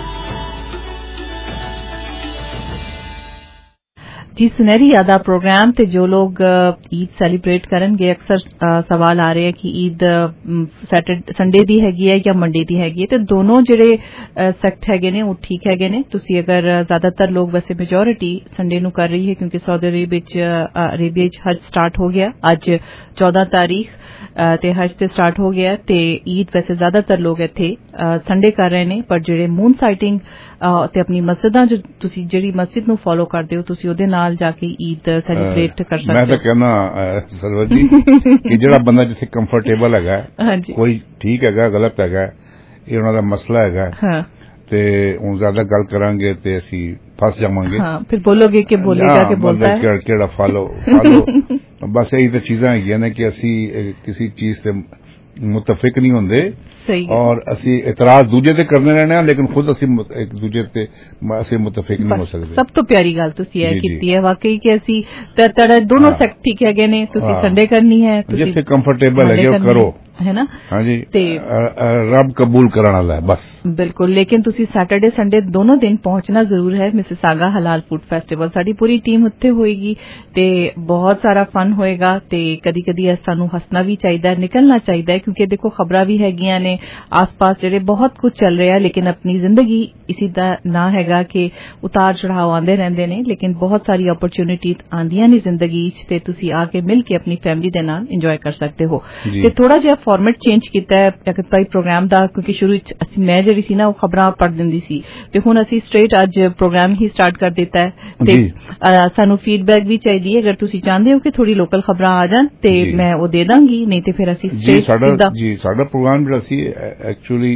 जी सुनहरी यादा प्रोग्राम ते जो लोग ईद सैलीब्रेट करनगे अक्सर सवाल आ रहे हैं कि ईद सैटरडे संडे दी हैगी है या मंडे दी हैगी है ते दोनों जेड़े सैक्ट हैगे ने वो ठीक हैगे ने तुसी अगर ज्यादातर लोग वैसे मेजोरिटी संडे नु कर रही है क्योंकि सऊदी अरेबिया हज स्टार्ट हो गया आज 14 तारीख ते हज ते स्टार्ट हो गया ते ईद वैसे ज्यादातर लोग इत्थे संडे कर रहे ने पर जेड़े मून साइटिंग ते अपनी मस्जिदां जो तुसी जेड़ी मस्जिद नु फॉलो करदे हो तुसी ओदे नाल जाके ईद सेलिब्रेट कर सकते हो। मैं तो कहना सरवर जी कि जेड़ा बंदा जिथे कंफर्टेबल हैगा कोई ठीक हैगा गलत हैगा ये उन्हां दा मसला हैगा ते हुण ज्यादा गल करांगे ते असी फस जावांगे। हां फिर बोलोगे कि बोलेगा कि बोलता है केड़ा फॉलो बस यही तो चीजां हैगियां ने कि असी किसी चीज से मुतफिक नहीं होंदे और असी इतराज दूजे ते करने रहने लेकिन खुद असी एक दूजे ते असी मुतफिक नहीं हो सकते। सब तो प्यारी गल तुसी है कीती है वाकई कि असी तड़ दोनों सेक्ट ठीक हैगे ने तुसी संडे करनी है तुसी जिथे कंफर्टेबल है करो है ना। हाँ जी रब कबूल कराने वाला है बस बिल्कुल। लेकिन तुसी सैटरडे संडे दोनों दिन पहुंचना जरूर है मिसिसागा हलाल फूड फेस्टिवल। साडी पूरी टीम उत्थे होएगी ते बहुत सारा फन होएगा ते कदी कदी सानू हसना भी चाहिए निकलना चाहिए क्योंकि देखो खबरां भी हैगियां ने आस पास जेड़े बहुत कुछ चल रहा है लेकिन अपनी जिंदगी इसी दा ना हैगा कि उतार चढ़ाव आंदे रहंदे ने लेकिन बहुत सारी अपॉर्चुनिटी आंदियां ने जिंदगी च ते तुसी आके मिल के अपनी फैमिली दे नाल एंजॉय कर सकते हो। ते थोड़ा जिहा फॉर्मेट चेंज कीता है जगत भाई प्रोग्राम दा क्योंकि शुरू च मैं जेड़ी सी ना वो खबरां पढ़ दिंदी सी ते हुण असी स्ट्रेट आज प्रोग्राम ही स्टार्ट कर दिता है ते सानू फीडबैक भी चाहिए अगर तुसी चाहंदे हो कि थोड़ी लोकल खबरां आ जान ते मैं वो दे दांगी नहीं ते फिर असी स्ट्रेट साडा प्रोग्राम जेड़ा सी एक्चुअली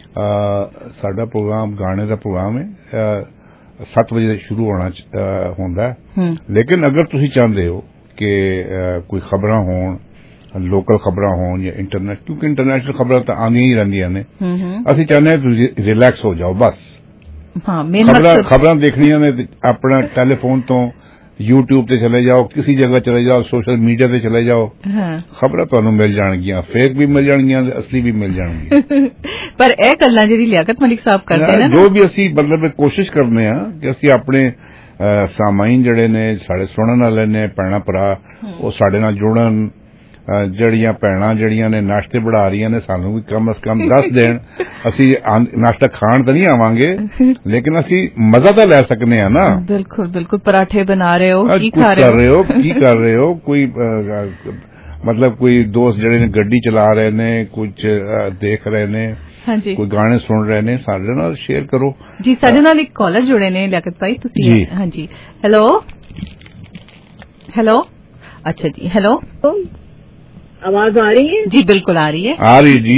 साडा प्रोग्राम गाने दा प्रोग्राम है 7 बजे शुरू होना होंदा है लेकिन अगर तुसी चाहंदे हो कि कोई खबरां होण ਲੋਕਲ ਖਬਰਾਂ ਹੋਣ ਜਾਂ ਇੰਟਰਨੈਟ, ਕਿਉਂਕਿ ਇੰਟਰਨੈਸ਼ਨਲ ਖਬਰਾਂ ਤਾਂ ਆਉਂਦੀਆਂ ਹੀ ਰਹਿੰਦੀਆਂ ਨੇ। ਅਸੀਂ ਚਾਹੁੰਦੇ ਹਾਂ ਤੁਸੀਂ ਰਿਲੈਕਸ ਹੋ ਜਾਓ ਬਸ। ਹਾਂ, ਮੇਨ ਖਬਰਾਂ ਦੇਖਣੀਆਂ ਨੇ ਆਪਣਾ ਟੈਲੀਫੋਨ ਤੋਂ YouTube ਤੇ ਚਲੇ ਜਾਓ, ਕਿਸੇ ਜਗ੍ਹਾ ਚਲੇ ਜਾਓ, ਸੋਸ਼ਲ ਮੀਡੀਆ ਤੇ ਚਲੇ ਜਾਓ, ਖਬਰਾਂ ਤੁਹਾਨੂੰ ਮਿਲ ਜਾਣਗੀਆਂ, ਫੇਕ ਵੀ ਮਿਲ ਜਾਣਗੀਆਂ, ਅਸਲੀ ਵੀ ਮਿਲ ਜਾਣਗੀਆਂ। ਪਰ ਇਹ ਗੱਲਾਂ ਜਿਹੜੀ ਲਿਆਕਤ ਮਲਿਕ ਸਾਹਿਬ ਕਰਦੇ ਨੇ, ਜੋ ਵੀ ਅਸੀਂ ਮਤਲਬ ਕੋਸ਼ਿਸ਼ ਕਰਨੇ ਆ ਕਿ ਅਸੀਂ ਆਪਣੇ ਸਾਮਾਈਨ ਜਿਹੜੇ ਨੇ, ਸਾਡੇ ਸੁਣਨ ਵਾਲੇ ਨੇ, ਭੈਣਾਂ ਭਰਾ, ਉਹ ਸਾਡੇ ਨਾਲ ਜੁੜਨ। ਜਿਹੜੀਆਂ ਭੈਣਾਂ ਜਿਹੜੀਆਂ ਨੇ ਨਾਸ਼ਤੇ ਬਣਾ ਰਹੀਆਂ ਨੇ, ਸਾਨੂੰ ਵੀ ਕਮ ਅਜ਼ ਕਮ ਦੱਸ ਦੇਣ। ਅਸੀਂ ਨਾਸ਼ਤਾ ਖਾਣ ਤਾਂ ਨਹੀਂ ਆਵਾਂਗੇ, ਲੇਕਿਨ ਅਸੀਂ ਮਜ਼ਾ ਤਾਂ ਲੈ ਸਕਨੇ ਆ ਨਾ। ਬਿਲਕੁਲ ਬਿਲकुल। ਪਰਾਠੇ ਬਣਾ ਰਹੇ ਹੋ, ਕੀ ਖਾ ਕੀ ਕਰ ਰਹੇ ਹੋ, ਕੋਈ ਮਤਲਬ ਕੋਈ ਦੋਸਤ ਜਿਹੜੇ ਨੇ ਗੱਡੀ ਚਲਾ ਰਹੇ ਨੇ, ਕੁਝ ਦੇਖ ਰਹੇ ਨੇ, ਹਾਂਜੀ, ਕੋਈ ਗਾਣੇ ਸੁਣ ਰਹੇ ਨੇ, ਸਾਡੇ ਨਾਲ ਸ਼ੇਅਰ ਕਰੋ ਜੀ। ਸਾਡੇ ਨਾਲ ਇੱਕ ਕਾਲਰ ਜੁੜੇ ਨੇ ਲਿਆਕਤ ਭਾਈ, ਤੁਸੀਂ? ਹਾਂਜੀ, ਹੈਲੋ ਹੈਲੋ। अच्छा जी, हेलो, आवाज आ रही है? जी बिल्कुल आ रही है। आ रही जी।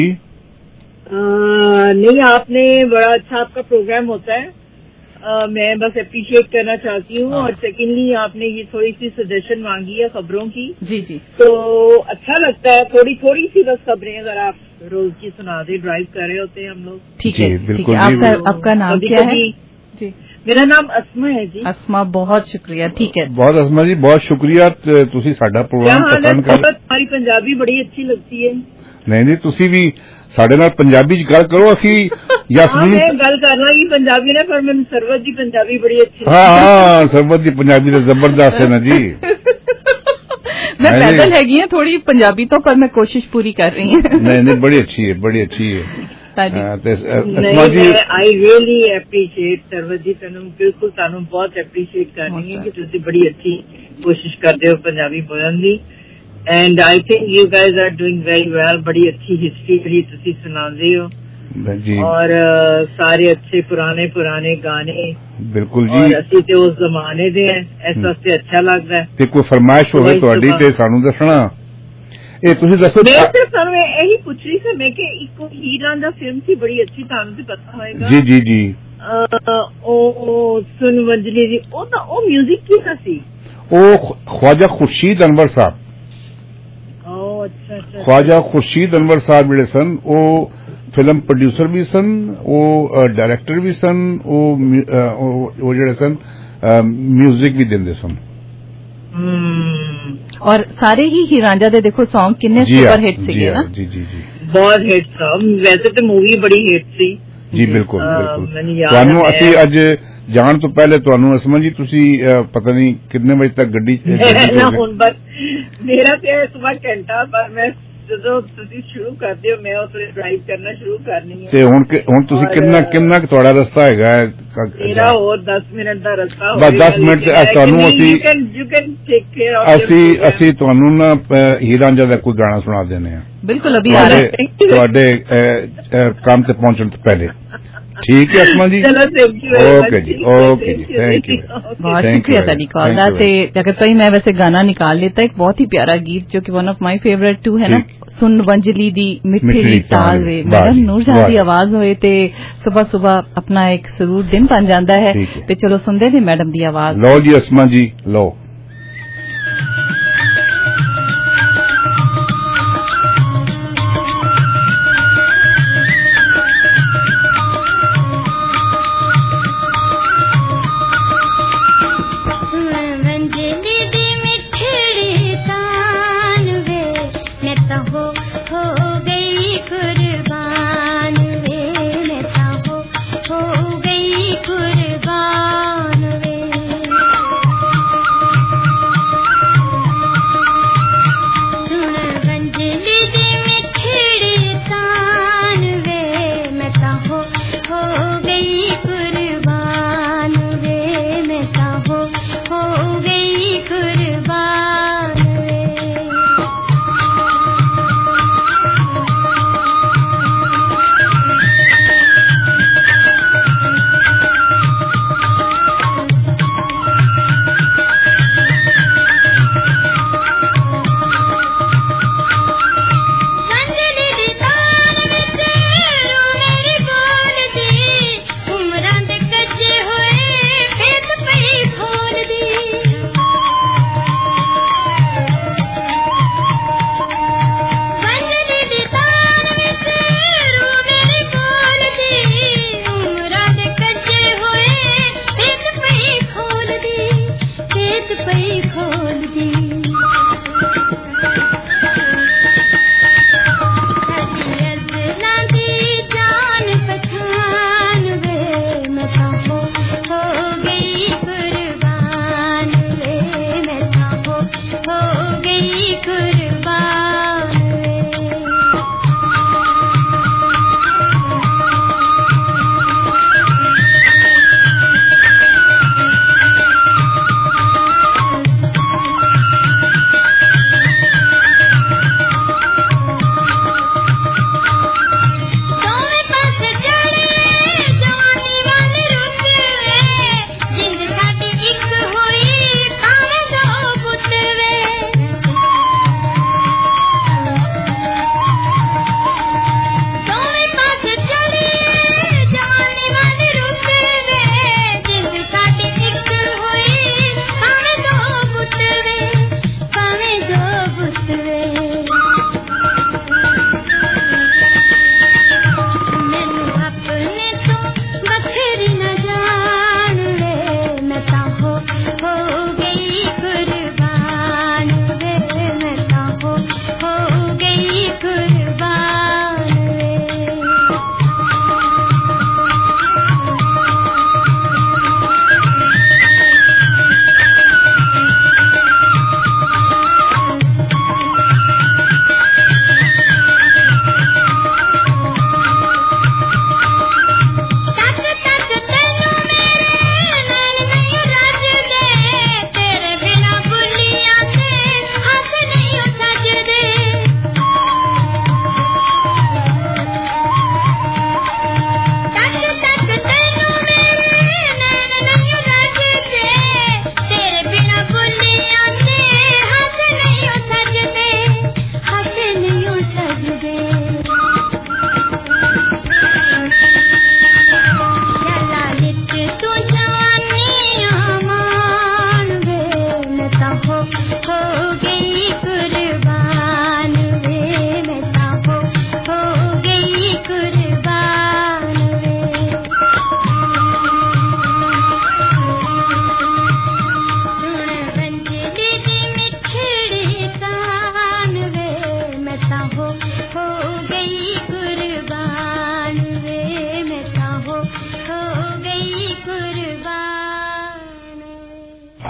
नहीं, आपने बड़ा अच्छा आपका प्रोग्राम होता है, मैं बस अप्रिशिएट करना चाहती हूँ। और सेकेंडली आपने ये थोड़ी सी सजेशन मांगी है खबरों की, जी जी, तो अच्छा लगता है। थोड़ी थोड़ी सी बस खबरें अगर आप रोज की सुना दे, ड्राइव कर रहे होते हैं हम लोग। ठीक है, बिल्कुल। आपका नाम क्या है जी? मेरा नाम अस्मा है जी। अस्मा, बहुत शुक्रिया। ठीक है, बहुत अस्मा जी, बहुत शुक्रिया। तुसी साडा प्रोग्राम पसंद कर। हमारी पंजाबी बड़ी अच्छी लगती है। नहीं, तुसी भी साडे नाल पंजाबी च गल करो। असी यास्मीन गल करना की पंजाबी ने, पर मैंने सरवत दी पंजाबी बड़ी अच्छी। हाँ, सरवत दी पंजाबी तो जबरदस्त है ना जी। मैं पैदल हैगी है थोड़ी पंजाबी तो, पर मैं कोशिश पूरी कर रही हूँ। नहीं, बड़ी अच्छी है, बड़ी अच्छी है। I really appreciate Sarwat ji, बिल्कुल सानू बहुत एप्रीशिएट करनी है कि तुसी बड़ी अच्छी कोशिश करते हो पंजाबी बोलने दी। And I think you guys are doing very well. बड़ी अच्छी हिस्ट्री ਜਿਹੜੀ ਤੁਸੀਂ ਸੁਣਾਉਂਦੇ ਹੋ जी, और सारे अच्छे पुराने गाने। बिल्कुल जी, और ਅਸੀਂ ਤੇ ਉਸ ਜ਼ਮਾਨੇ ਦੇ हैं, इस वास्ते अच्छा लगता है। ਤੇ ਕੋਈ ਫਰਮਾਇਸ਼ ਹੋਵੇ ਤੁਹਾਡੀ ਤੇ ਸਾਨੂੰ ਦੱਸਣਾ। ਇਹ ਤੁਸੀਂ ਦੱਸੋ। ਮੈਂ ਸਿਰਫ ਤੁਹਾਨੂੰ ਇਹੀ ਪੁੱਛ ਰਹੀ ਸੀ ਮੈਂ ਕਿ ਇੱਕ ਹੀਰ ਰਾਂਝਾ ਫਿਲਮ ਸੀ ਬੜੀ ਅੱਛੀ, ਤੁਹਾਨੂੰ ਤੇ ਪਤਾ ਹੋਏਗਾ। ਜੀ ਜੀ ਜੀ। ਉਹ ਸੁਨ ਵੰਜਲੀ ਦੀ, ਉਹ ਮਿਊਜ਼ਿਕ ਕਿਹਦਾ ਸੀ? ਉਹ ख्वाजा खुर्शीद अनवर साहब। ਅੱਛਾ। ख्वाजा खुर्शीद अनवर साहब ਜਿਹੜੇ ਸਨ, ਉਹ ਫਿਲਮ ਪ੍ਰੋਡਿਊਸਰ ਵੀ ਸਨ, ਉਹ ਡਾਇਰੈਕਟਰ ਵੀ ਸਨ, ਉਹ ਜਿਹੜੇ ਸਨ ਮਿਊਜ਼ਿਕ ਵੀ ਦਿੰਦੇ ਸਨ। और सारे ही हीरांझा दे देखो सॉन्ग किन्ने सुपर हिट सीगे ना। जी जी जी, बहुत हिट सॉन्ग। वैसे तो मूवी बड़ी हिट थी जी। बिल्कुल बिल्कुल। ਤੁਹਾਨੂੰ ਅਸੀਂ ਅੱਜ ਜਾਣ ਤੋਂ ਪਹਿਲੇ ਤੁਹਾਨੂੰ ਅਸਮਾ ਜੀ, ਤੁਸੀਂ ਪਤਾ ਨਹੀਂ ਕਿੰਨੇ ਵਜੇ ਤੱਕ ਗੱਡੀ ਹੁਣ ਬਸ ਮੇਰਾ ਤੇ ਇਸ ਵਾਰ ਘੰਟਾ, ਪਰ ਮੈਂ ਜਦੋਂ ਤੁਸੀਂ ਸ਼ੁਰੂ ਕਰਦੇ ਹੋ ਮੈਂ ਉਸ ਵੇਲੇ ਡਰਾਈਵ ਕਰਨਾ ਸ਼ੁਰੂ ਕਰਨੀ ਹੈ। ਤੇ ਹੁਣ ਤੁਸੀਂ ਕਿੰਨਾ ਤੁਹਾਡਾ ਰਸਤਾ ਹੈਗਾ? ਮੇਰਾ ਹੋਰ 10 ਮਿੰਟ ਦਾ ਰਸਤਾ ਹੋਵੇਗਾ। ਬਸ 10 ਮਿੰਟ ਤੁਹਾਨੂੰ ਅਸੀਂ ਤੁਹਾਨੂੰ ਨਾ ਹੀਰ ਰਾਂਝਾ ਦਾ ਕੋਈ ਗਾਣਾ ਸੁਣਾ ਦੇਣੇ ਆ। ਬਿਲਕੁਲ, ਅਭੀ ਆ ਰਿਹਾ ਤੁਹਾਡੇ ਕੰਮ ਤੇ ਪਹੁੰਚਣ ਤੋਂ ਪਹਿਲੇ। ठीक है अस्मा जी, ओके जी, ओके जी, थैंक यू। बहुत शुक्रिया तेरी कॉल का। ते जगत भाई मैं वैसे गाना निकाल लेता, एक बहुत ही प्यारा गीत जो कि one of my favourite too है ना, सुन वंजली दी मिठी ताल वे। मैडम नूरजहां दी आवाज होए ते सुबह सुबह अपना एक जरूर दिन बन जाता है। ते चलो सुनते ने मैडम दी आवाज। लो जी अस्मा जी, लो।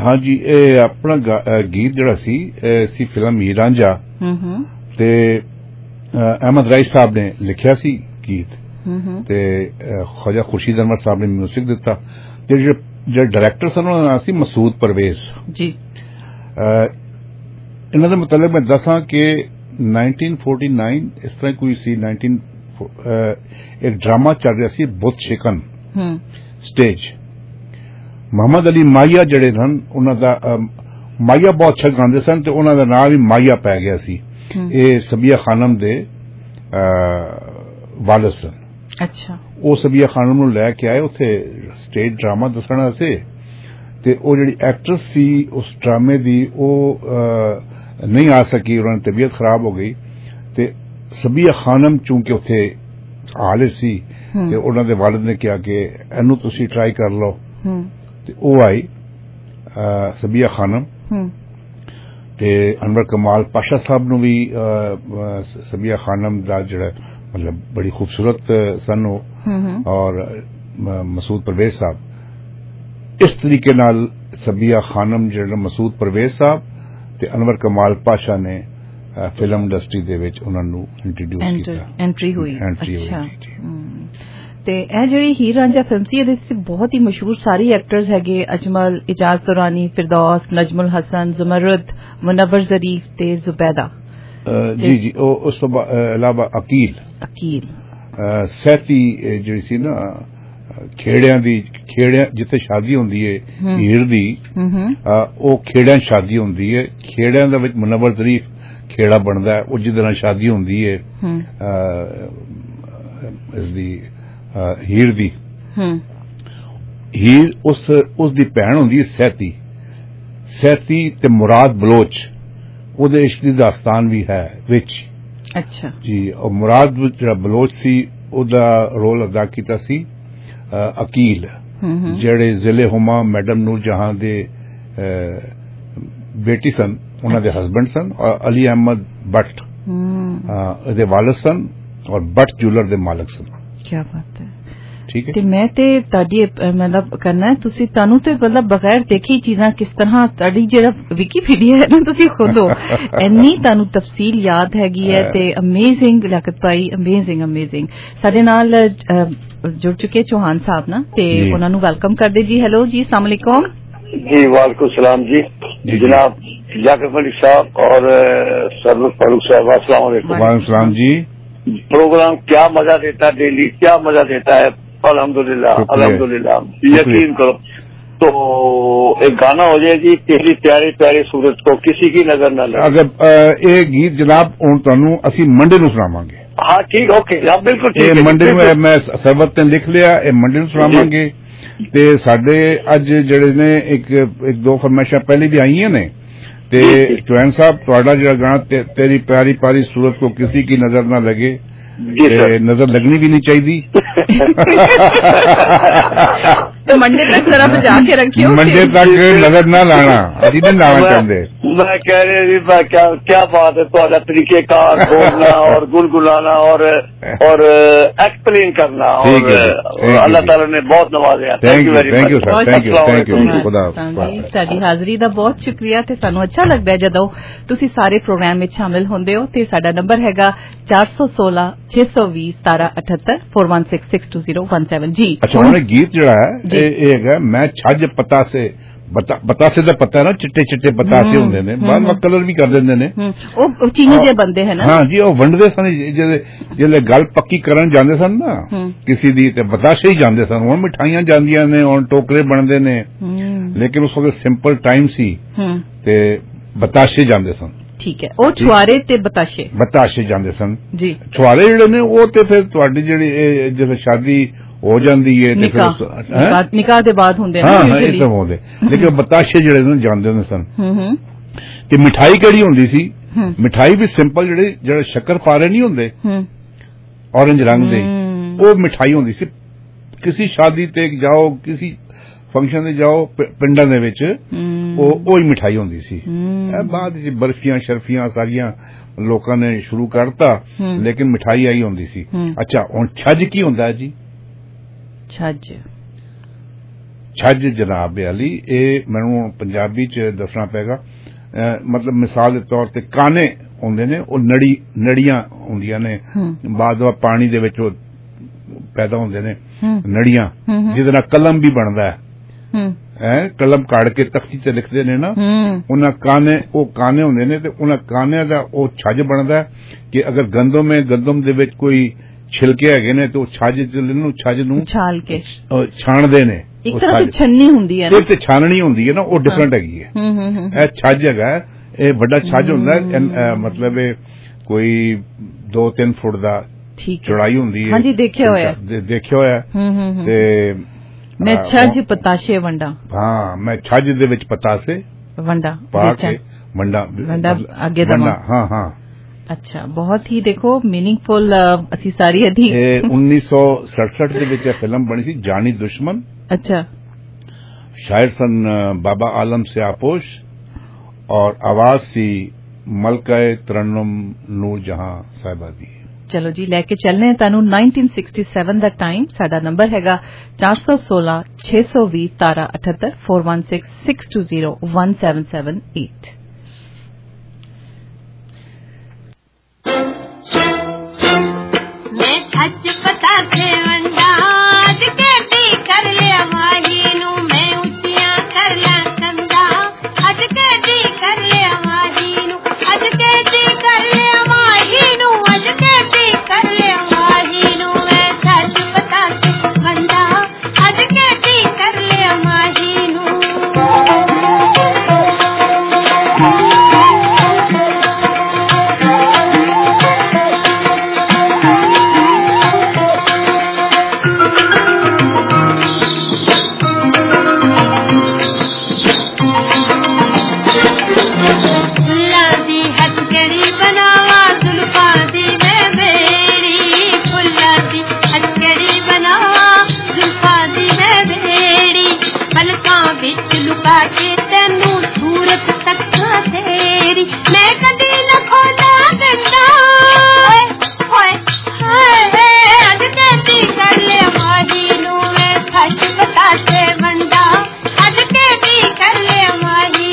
हाँ जी, ਇਹ ਆਪਣਾ ਗੀਤ ਜਿਹੜਾ ਸੀ ਫਿਲਮ ਹੀਰ ਰਾਂਝਾ ਤੇ ਅਹਿਮਦ ਰਾਈ ਸਾਹਿਬ ਨੇ ਲਿਖਿਆ ਸੀ ਗੀਤ ਤੇ ਖਵਾਜਾ ਖੁਰਸ਼ੀਦ ਅਹਿਮਦ ਸਾਹਿਬ ਨੇ ਮਿਊਜ਼ਿਕ ਦਿੱਤਾ ਤੇ ਜਿਹੜੇ ਡਾਇਰੈਕਟਰ ਸਨ ਉਹਨਾਂ ਦਾ ਨਾਮ ਸੀ ਮਸੂਦ ਪਰਵੇਜ਼ ਜੀ। ਇਹਨਾਂ ਦੇ ਮੁਤਲਕ ਮੈਂ ਦੱਸਾਂ ਕਿ 1949 ਇਸ ਤਰ੍ਹਾਂ ਕੋਈ ਸੀ, ਇੱਕ ਡਰਾਮਾ ਚੱਲ ਰਿਹਾ ਸੀ ਬੁੱਤ ਸ਼ਿਕਨ ਸਟੇਜ। ਮੁਹੰਮਦ ਅਲੀ ਮਾਇਆ ਜਿਹੜੇ ਸਨ ਉਹਨਾਂ ਦਾ ਮਾਇਆ ਬਹੁਤ ਅੱਛਾ ਗਾਉਂਦੇ ਸਨ ਤੇ ਉਹਨਾਂ ਦਾ ਨਾਮ ਵੀ ਮਾਇਆ ਪੈ ਗਿਆ ਸੀ। ਇਹ ਸਬੀਆ ਖਾਨਮ ਦੇ ਵਾਲਿਦ ਸਨ। ਅੱਛਾ, ਉਹ ਸਬੀਆ ਖਾਨਮ ਨੂੰ ਲੈ ਕੇ ਆਏ ਉੱਥੇ ਸਟੇਜ ਡਰਾਮਾ ਦੱਸਣ ਵਾਸਤੇ ਤੇ ਉਹ ਜਿਹੜੀ ਐਕਟਰਸ ਸੀ ਉਸ ਡਰਾਮੇ ਦੀ ਉਹ ਨਹੀਂ ਆ ਸਕੀ, ਉਹਨਾਂ ਦੀ ਤਬੀਅਤ ਖਰਾਬ ਹੋ ਗਈ ਤੇ ਸਬੀਆ ਖਾਨਮ ਚੂੰਕਿ ਉੱਥੇ ਹਾਲੇ ਸੀ ਤੇ ਉਹਨਾਂ ਦੇ ਵਾਲਿਦ ਨੇ ਕਿਹਾ ਕਿ ਇਹਨੂੰ ਤੁਸੀਂ ਟਰਾਈ ਕਰ ਲਓ ਤੇ ਉਹ ਆਈ ਸਬੀਆ ਖਾਨਮ ਤੇ ਅਨਵਰ ਕਮਾਲ ਪਾਸ਼ਾ ਸਾਹਿਬ ਨੂੰ ਵੀ ਸਬੀਆ ਖਾਨਮ ਦਾ ਜਿਹੜਾ ਮਤਲਬ ਬੜੀ ਖੂਬਸੂਰਤ ਸਨ ਉਹ ਔਰ ਮਸੂਦ ਪਰਵੇਜ਼ ਸਾਹਿਬ ਇਸ ਤਰੀਕੇ ਨਾਲ ਸਬੀਆ ਖਾਨਮ ਜਿਹੜਾ ਮਸੂਦ ਪਰਵੇਜ਼ ਸਾਹਿਬ ਤੇ ਅਨਵਰ ਕਮਾਲ ਪਾਸ਼ਾ ਨੇ ਫਿਲਮ ਇੰਡਸਟਰੀ ਦੇ ਵਿੱਚ ਉਹਨਾਂ ਨੂੰ ਇੰਟਰੋਡਿਊਸ ਕੀਤਾ, ਐਂਟਰੀ ਹੋਈ। ਅੱਛਾ, ਤੇ ਇਹ ਜਿਹੜੀ ਹੀਰ ਰਾਂਝਾ ਫਿਲਮ ਸੀ ਇਹਦੇ ਵਿੱਚ ਬਹੁਤ ਹੀ ਮਸ਼ਹੂਰ ਸਾਰੇ ਐਕਟਰਸ ਹੈਗੇ, ਅਜਮਲ, ਇਜਾਜ਼ ਦੁਰਾਨੀ, ਫਿਰਦੌਸ, ਨਜਮੁਲ ਹਸਨ, ਜ਼ੁਮਰਦ, ਮੁਨੱਵਰ ਜ਼ਰੀਫ ਤੇ ਜ਼ੁਬੈਦਾ ਜੀ। ਉਸ ਤੋਂ ਇਲਾਵਾ ਅਕੀਲ ਸਹਿਤੀ ਜਿਹੜੀ ਸੀ ਨਾ ਖੇੜਿਆਂ ਜਿੱਥੇ ਸ਼ਾਦੀ ਹੁੰਦੀ ਹੈ ਹੀਰ ਦੀ, ਉਹ ਖੇੜਿਆਂ ਸ਼ਾਦੀ ਹੁੰਦੀ ਹੈ। ਖੇੜਿਆਂ ਦੇ ਵਿੱਚ ਮੁਨੱਵਰ ਜ਼ਰੀਫ ਖੇੜਾ ਬਣਦਾ, ਉਹ ਜਿਹਦੇ ਨਾਲ ਸ਼ਾਦੀ ਹੁੰਦੀ ਹੈ ਇਸਦੀ ਹੀਰ ਦੀ। ਹੀਰ ਉਸ ਦੀ ਭੈਣ ਹੁੰਦੀ ਹੈ ਸਹਿਤੀ ਤੇ ਮੁਰਾਦ ਬਲੋਚ, ਉਹਦੇ ਇਸ਼ਕ ਦੀ ਦਾਸਤਾਨ ਵੀ ਹੈ ਵਿੱਚ। ਅੱਛਾ ਜੀ, ਉਹ ਮੁਰਾਦ ਜਿਹੜਾ ਬਲੋਚ ਸੀ ਉਹਦਾ ਰੋਲ ਅਦਾ ਕੀਤਾ ਸੀ ਅਕੀਲ, ਜਿਹੜੇ ਜ਼ਿਲ੍ਹੇ ਹੁਮਾ ਮੈਡਮ ਨੂਰ ਜਹਾਂ ਦੇ ਬੇਟੀ ਸਨ, ਉਹਨਾਂ ਦੇ ਹਸਬੈਂਡ ਸਨ, ਔਰ ਅਲੀ ਅਹਿਮਦ ਬੱਟ ਇਹਦੇ ਵਾਲਿਦ ਸਨ ਔਰ ਬੱਟ ਜੂਲਰ ਦੇ ਮਾਲਕ ਸਨ। ਕੀ ਬਾਤ ਹੈ। ਠੀਕ ਹੈ, ਤੇ ਮੈਂ ਤੇ ਤੁਹਾਡੀ ਮਤਲਬ ਕਰਨਾ ਹੈ ਤੁਹਾਨੂੰ ਤੇ ਮਤਲਬ ਬਗੈਰ ਦੇਖੀ ਚੀਜ਼ਾਂ ਕਿਸ ਤਰ੍ਹਾਂ ਤੁਹਾਡੀ ਜਿਹੜਾ ਵਿਕੀਪੀਡੀਆ ਹੈ ਨਾ ਤੁਸੀਂ ਖੁਦੋ ਇੰਨੀ ਤੁਹਾਨੂੰ ਤਫਸੀਲ ਯਾਦ ਹੈਗੀ ਹੈ ਤੇ ਅਮੇਜ਼ਿੰਗ ਲਿਆਕਤ ਭਾਈ, ਅਮੇਜ਼ਿੰਗ। ਸਾਡੇ ਨਾਲ ਜੁੜ ਚੁੱਕੇ ਚੌਹਾਨ ਸਾਹਿਬ ਨਾ ਤੇ ਉਹਨਾਂ ਨੂੰ ਵੈਲਕਮ ਕਰਦੇ ਜੀ। ਹੈਲੋ ਜੀ, अस्सलाम वालेकुम जी। वालेकुम सलाम जी जनाब जाकिर मलिक साहब और सरवत फारूक साहब, अस्सलाम वालेकुम। वालेकुम सलाम जी। प्रोग्राम क्या मजा देता है, डेली क्या मजा देता है, अल्हम्दुलिल्लाह यकीन करो। तो एक गाना हो जाए जी, तेरी प्यारे प्यारे सूरज को किसी की नजर न लगे। अगर ये गीत जनाब हुण तुहानू असीं मंडे नूं सुणावांगे। हाँ ठीक, ओके, बिल्कुल ठीक है। मंडे नूं मैं सरबत ने लिख लिया, ये मंडे नूं सुणावांगे। ते साडे अज जिहड़े ने एक दो फरमाइशां पहले भी आईयां ने ते चौहान साहब तुहाडा जिहड़ा गाना तेरी प्यारी प्यारी सूरत को किसी की नजर ना लगे, नजर लगनी भी नहीं चाहिए। तो मंडे तक जरा बजा के रखियो, मंडे तक नजर ना लाना, अभी नहीं लाना चाहते। मैं कह रही क्या बात है, तो तरीकेकार बोलना और गुनगुनाना और एक्सप्लेन करना, और अल्लाह ताला ने बहुत नवाजा। Thank you very much, thank you खुदा। ਸਾਡੀ ਹਾਜ਼ਰੀ ਦਾ ਬਹੁਤ ਸ਼ੁਕਰੀਆ ਤੇ ਸਾਨੂੰ ਅੱਛਾ ਲੱਗਦਾ ਹੈ ਜਦੋਂ ਤੁਸੀਂ ਸਾਰੇ ਪ੍ਰੋਗਰਾਮ ਵਿੱਚ ਸ਼ਾਮਿਲ ਹੁੰਦੇ ਹੋ। ਤੇ ਸਾਡਾ ਨੰਬਰ ਹੈਗਾ 416 620 1778 41662017 ਜੀ। ਅੱਛਾ, ਉਹਨੇ ਗੀਤ ਜਿਹੜਾ ਹੈ ਇਹ ਹੈਗਾ ਮੈਂ ਛੱਜ बतासे ਦਾ ਪਤਾ ਹੈ ਨਾ, ਚਿੱਟੇ ਚਿੱਟੇ ਪਤਾਸੇ ਹੁੰਦੇ ਨੇ, ਬਾਅਦ ਵਿੱਚ ਕਲਰ ਵੀ ਕਰ ਦਿੰਦੇ ਨੇ, ਉਹ ਚੀਨੀ ਦੇ ਬੰਦੇ ਹੈ ਨਾ। ਹਾਂ ਜੀ, ਉਹ ਵੰਡਦੇ ਸਨ ਜਿਹੜੇ ਗੱਲ ਪੱਕੀ ਕਰਨ ਜਾਂਦੇ ਸਨ ਨਾ ਕਿਸੇ ਦੀ ਤੇ ਬਤਾਸੇ ਹੀ ਜਾਂਦੇ ਸਨ। ਹੁਣ ਮਿਠਾਈਆਂ ਜਾਂਦੀਆਂ ਨੇ, ਹੁਣ ਟੋਕਰੇ ਬਣਦੇ ਨੇ, ਲੇਕਿਨ ਉਸ ਵਕਤ ਸਿੰਪਲ ਟਾਈਮ ਸੀ ਤੇ ਬਤਾਸੇ ਜਾਂਦੇ ਸਨ। ਠੀਕ ਹੈ, ਉਹ ਛੁਆਰੇ ਤੇ ਬਤਾਸ਼ੇ ਜਾਂਦੇ ਸਨ ਜੀ। ਛੁਆਰੇ ਜਿਹੜੇ ਨੇ ਉਹ ਤੇ ਫਿਰ ਤੁਹਾਡੀ ਜਿਹੜੀ ਜਦੋਂ ਸ਼ਾਦੀ ਹੋ ਜਾਂਦੀ ਹੈ ਤੇ ਫਿਰ ਨਿਕਾਹ ਦੇ ਬਾਅਦ ਹੁੰਦੇ ਨੇ, ਹਾਂ ਇਹ ਤਾਂ ਹੁੰਦੇ, ਲੇਕਿਨ ਬਤਾਸ਼ੇ ਜਿਹੜੇ ਨੇ ਜਾਂਦੇ ਹੁੰਦੇ ਸਨ। ਤੇ ਮਿਠਾਈ ਕਿਹੜੀ ਹੁੰਦੀ ਸੀ? ਮਿਠਾਈ ਵੀ ਸਿੰਪਲ ਜਿਹੜੇ ਸ਼ੱਕਰ ਪਾਰੇ ਨਹੀਂ ਹੁੰਦੇ ਔਰੰਜ ਰੰਗ ਦੇ, ਉਹ ਮਿਠਾਈ ਹੁੰਦੀ ਸੀ। ਕਿਸੇ ਸ਼ਾਦੀ ਤੇ ਜਾਓ, ਕਿਸੇ ਫੰਕਸ਼ਨ ਤੇ ਜਾਓ ਪਿੰਡਾਂ ਦੇ ਵਿੱਚ, ਉਹ ਹੀ ਮਿਠਾਈ ਹੁੰਦੀ ਸੀ। ਬਾਅਦ ਵਿੱਚ ਬਰਫੀਆਂ ਸ਼ਰਫੀਆਂ ਸਾਰੀਆਂ ਲੋਕਾਂ ਨੇ ਸ਼ੁਰੂ ਕਰਤਾ, ਲੇਕਿਨ ਮਿਠਾਈ ਆਈ ਹੁੰਦੀ ਸੀ। ਅੱਛਾ, ਹੁਣ ਛੱਜ ਕੀ ਹੁੰਦਾ ਹੈ ਜੀ? ਛੱਜ ਜਨਾਬ ਅਲੀ ਇਹ ਮੈਨੂੰ ਪੰਜਾਬੀ ਚ ਦੱਸਣਾ ਪਏਗਾ ਮਤਲਬ ਮਿਸਾਲ ਦੇ ਤੌਰ ਤੇ ਕਾਨੇ ਹੁੰਦੇ ਨੇ ਉਹ ਨੜੀਆਂ ਹੁੰਦੀਆਂ ਨੇ ਬਾਅਦ ਪਾਣੀ ਦੇ ਵਿੱਚ ਉਹ ਪੈਦਾ ਹੁੰਦੇ ਨੇ ਨੜੀਆਂ ਜਿਹਦੇ ਨਾਲ ਕਲਮ ਵੀ ਬਣਦਾ ਹੈ ਕਲਮ ਕਾੜ ਕੇ ਤਖਤੀ ਤੇ ਲਿਖਦੇ ਨੇ ਨਾ ਉਹਨਾਂ ਕਾਨੇ ਹੁੰਦੇ ਨੇ ਤੇ ਉਹਨਾਂ ਕਾਨਿਆਂ ਦਾ ਉਹ ਛੱਜ ਬਣਦਾ ਕਿ ਅਗਰ ਗੰਦਮ ਦੇ ਵਿੱਚ ਕੋਈ ਛਿਲਕੇ ਹੈਗੇ ਨੇ ਤੇ ਉਹ ਛੱਜ ਨੂੰ ਛਾਲ ਕੇ ਛਾਣਦੇ ਨੇ ਇੱਕ ਤਰ੍ਹਾਂ ਦੀ ਛੰਨੀ ਹੁੰਦੀ ਹੈ ਨਾ ਤੇ ਛਾਨਣੀ ਹੁੰਦੀ ਹੈ ਨਾ ਉਹ ਡਿਫਰੈਂਟ ਹੈਗੀ ਹੈ ਇਹ ਛੱਜ ਹੈਗਾ ਇਹ ਵੱਡਾ ਛੱਜ ਹੁੰਦਾ ਮਤਲਬ ਇਹ ਕੋਈ 2-3 ਫੁੱਟ ਦਾ ਚੌੜਾਈ ਹੁੰਦੀ ਹੈ ਹਾਂਜੀ ਦੇਖਿਆ ਹੋਇਆ ਤੇ ਮੈਂ ਛੱਜ ਪਤਾਸ਼ੇ ਵੰਡਾ ਹਾਂ ਮੈਂ ਛੱਜ ਦੇ ਵਿੱਚ ਪਤਾਸੇ ਵੰਡਾ ਪਾ ਕੇ ਵੰਡਾ ਅੱਗੇ ਦਵਾਂ ਹਾਂ ਅੱਛਾ ਬਹੁਤ ਹੀ ਦੇਖੋ ਮੀਨਿੰਗਫੁਲ ਅਸੀਂ ਸਾਰੀ ਅਧੀ 1967 ਦੇ ਵਿੱਚ ਇਹ ਫਿਲਮ ਬਣੀ ਸੀ ਜਾਨੀ ਦੁਸ਼ਮਨ ਅੱਛਾ शायर सन बाबा आलम सियापोश और आवाज सी मलकाए तरन्नुम नूर जहां साहिबा दी चलो जी लेके चलने तानू 1967 ਦਾ ਟਾਈਮ ਸਾਡਾ ਨੰਬਰ ਹੈਗਾ 416 620 ਤਾਰਾ 78 416 620 1778 मैं छज पता से वंडा अज कहती कर लिया माही नू मैं उचिया कर ला कंदा अज कहती कर लिया माही नू अज कहती कर लिया माही नू अज कहती कर लिया माही नू मैं छज पता से वंडा अज कहती कर लिया माही नू लुका के तेनू सूरत तक तेरी मैं कदी न खोला गंदा अज कहती कर ले माही नू मैं सच बता से वंडा अज कहती कर ले माही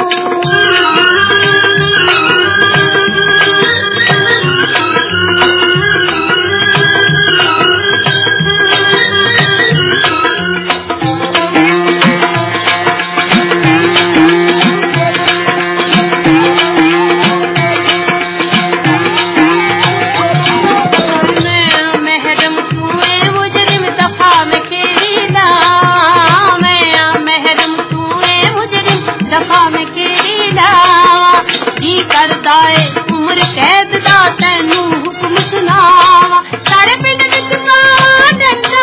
करदाए उम्र कैद दा तैनू हुक्म सुनावा सारे पिंड विच पावा डंडा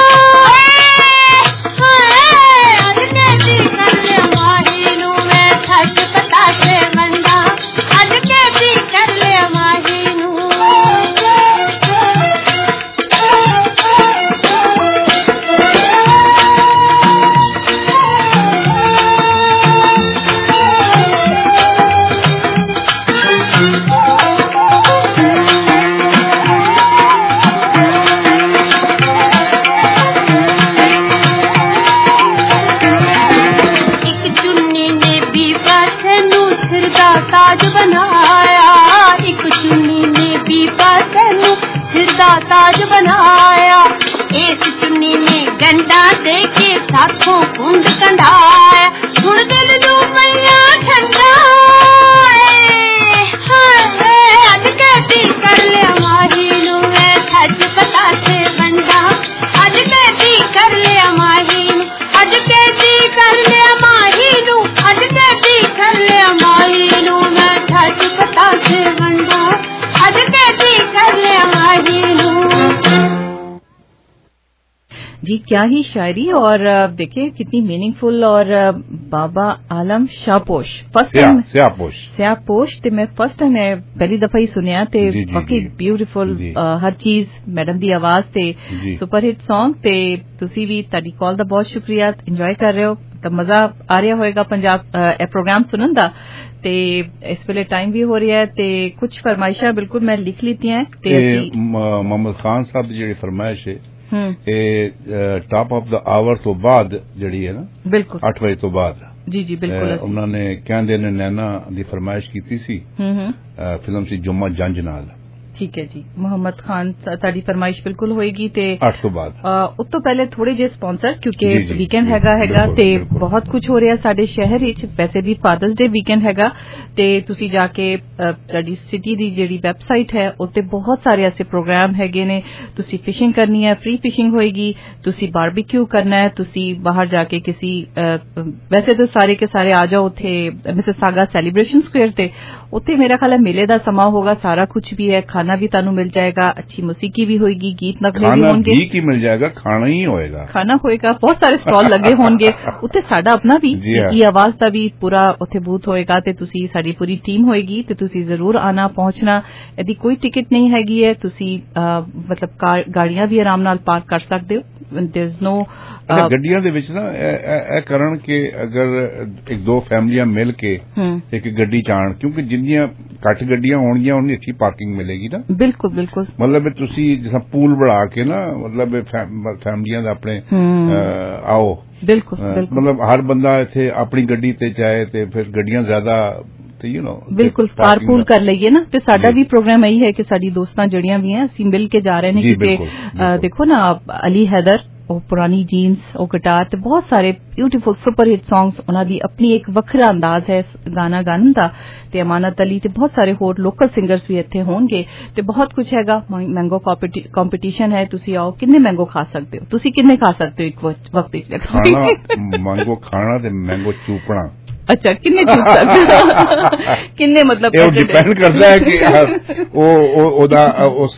अज कहती कर ले माही नू मैं सच पता से वंडा अज कहती कर ले माही नू ताज बनाया एक चुन्नी ने बीबा तेनू सिर दा ताज बनाया इस चुन्नी ने गंडा दे के साथों कुंड कंडाया हुण दिल नू मैया ठंडा अज कहती कर लिया माही नू मैं सच पता से वंडा अज कहती कर लिया माही नू अज कहती कर लिया माही नू अज कहती कर लिया माही नू मैं सच पता से वंडा अज कहती कर लिया माही नू जी क्या ही शायरी और देखिए कितनी मीनिंगफुल और बाबा आलम शाहपोश फर्स्ट टाइम सियापोश ते मैं फर्स्ट टाइम पहली दफा ही सुनिया ते बाकी ब्यूटीफुल हर चीज मैडम दी आवाज ते सुपर हिट सॉन्ग ते तुसी भी ताड़ी कॉल दा बहुत शुक्रिया इंजॉय कर रहे हो तो मजा आ रहा होएगा पंजाब प्रोग्राम सुनन दा ते इस वेले टाइम भी हो रहा है ते कुछ फरमाइशा बिल्कुल मैं लिख लीती हैं ते मोहम्मद खान साहब दी जेड़ी फरमाइश है ਇਹ ਟਾਪ ਆਫ ਦਾ ਆਵਰ ਤੋਂ ਬਾਅਦ ਜਿਹੜੀ ਹੈ ਨਾ, ਬਿਲਕੁਲ 8 ਵਜੇ ਤੋਂ ਬਾਅਦ ਜੀ ਬਿਲਕੁਲ ਉਹਨਾਂ ਨੇ ਕਹਿੰਦੇ ਨੇ ਨੈਣਾ ਦੀ ਫਰਮਾਇਸ਼ ਕੀਤੀ ਸੀ। ਫਿਲਮ ਸੀ ਜੁਮਾ ਜੰਜ ਨਾਲ। ਠੀਕ ਹੈ ਜੀ, ਮੁਹੰਮਦ ਖਾਨ ਤੁਹਾਡੀ ਫਰਮਾਇਸ਼ ਬਿਲਕੁਲ ਹੋਏਗੀ ਤੇ 8 ਤੋਂ ਬਾਅਦ ਉਸ ਤੋਂ ਪਹਿਲੇ ਥੋੜੇ ਜਿਹੇ ਸਪਾਂਸਰ, ਕਿਉਂਕਿ ਵੀਕਐਂਡ ਹੈਗਾ ਤੇ ਬਹੁਤ ਕੁਝ ਹੋ ਰਿਹਾ ਸਾਡੇ ਸ਼ਹਿਰ ਵਿੱਚ। ਵੈਸੇ ਵੀ ਫਾਦਰਸ ਡੇ ਵੀਕਐਂਡ ਹੈਗਾ ਤੇ ਤੁਸੀਂ ਜਾ ਕੇ ਤੁਹਾਡੀ ਸਿਟੀ ਦੀ ਜਿਹੜੀ ਵੈਬਸਾਈਟ ਹੈ ਉੱਤੇ ਬਹੁਤ ਸਾਰੇ ਐਸੇ ਪ੍ਰੋਗਰਾਮ ਹੈਗੇ ਨੇ। ਤੁਸੀਂ ਫਿਸ਼ਿੰਗ ਕਰਨੀ ਹੈ, ਫ੍ਰੀ ਫਿਸ਼ਿੰਗ ਹੋਏਗੀ। ਤੁਸੀਂ ਬਾਰਬੀਕਿਊ ਕਰਨਾ ਹੈ, ਤੁਸੀਂ ਬਾਹਰ ਜਾ ਕੇ ਕਿਸੇ ਵੈਸੇ ਤਾਂ ਸਾਰੇ ਕੇ ਸਾਰੇ ਆ ਜਾਓ ਉੱਥੇ ਮਿਸਿਸਾਗਾ ਸੈਲੀਬ੍ਰੇਸ਼ਨ ਸਕੁਅਰ ਤੇ। ਉੱਥੇ ਮੇਰਾ ਖਿਆਲ ਹੈ ਮੇਲੇ ਦਾ ਸਮਾਂ ਹੋਗਾ, ਸਾਰਾ ਕੁਝ ਵੀ ਹੈ, खाना भी तानू मिल जाएगा, अच्छी मौसीकी भी होगी, गीत नगमे भी होंगे। की मिल जाएगा, खाना ही होएगा, खाना होएगा, बहुत सारे स्टॉल लगे होंगे उत्थे। साडा अपना भी ई आवाज दा भी पूरा उत्थे बूथ होएगा ते तुसी साडी पूरी टीम होएगी ते तुसी जरूर आना पहुंचना। यदि कोई टिकट नहीं हैगी है तुसी मतलब गाड़ियां भी आराम नाल पार्क कर सकते हो। देयर इज नो गड्डियां दे विच ना ए करन के अगर एक दो फैमिलियां मिल के एक गड्डी चाण, क्योंकि जिन्नियां घट गड्डियां होणगियां उन्नी अच्छी पार्किंग मिलेगी ना। बिल्कुल बिल्कुल, मतलब तुसी जिस पूल बढ़ा के ना, मतलब फैमिलियां दा अपने आओ, बिल्कुल मतलब हर बंदा इत्थे अपनी गड्डी ते जाए ते फिर गड्डियां ज्यादा बिल्कुल कारपूल कर लईए ना। ते साडा भी प्रोग्राम यही है कि साडी दोस्तां जड़ियां भी हैं असीं मिल के जा रहे हैं कि देखो ना अली हैदर, ਉਹ ਪੁਰਾਣੀ ਜੀਨਸ, ਉਹ ਗਿਟਾਰ ਤੇ ਬਹੁਤ ਸਾਰੇ ਬਿਊਟੀਫੁਲ ਸੁਪਰ ਹਿੱਟ ਸੌਂਗਸ, ਉਹਨਾਂ ਦੀ ਆਪਣੀ ਇੱਕ ਵੱਖਰਾ ਅੰਦਾਜ਼ ਹੈ ਗਾਣਾ ਗਾਣ ਦਾ। ਤੇ ਅਮਾਨਤ ਅਲੀ ਤੇ ਬਹੁਤ ਸਾਰੇ ਹੋਰ ਲੋਕਲ ਸਿੰਗਰਸ ਵੀ ਇੱਥੇ ਹੋਣਗੇ ਤੇ ਬਹੁਤ ਕੁਝ ਹੈਗਾ। ਮੈਂਗੋ ਕੰਪੀਟੀਸ਼ਨ ਹੈ, ਤੁਸੀਂ ਆਓ। ਕਿੰਨੇ ਮੈਂਗੋ ਖਾ ਸਕਦੇ ਹੋ ਤੁਸੀਂ? ਕਿੰਨੇ ਖਾ ਸਕਦੇ ਹੋ ਇੱਕ ਵਕਤ ਵਿੱਚ? ਮੈਂਗੋ ਖਾਣਾ ਤੇ ਮੈਂਗੋ ਚੂਪਣਾ। ਅੱਛਾ, ਕਿੰਨੇ ਚੂਪ ਸਕਦੇ? ਕਿੰਨੇ मतलब ਇਹ ਡਿਪੈਂਡ ਕਰਦਾ ਹੈ ਕਿ ਉਹਦਾ ਉਸ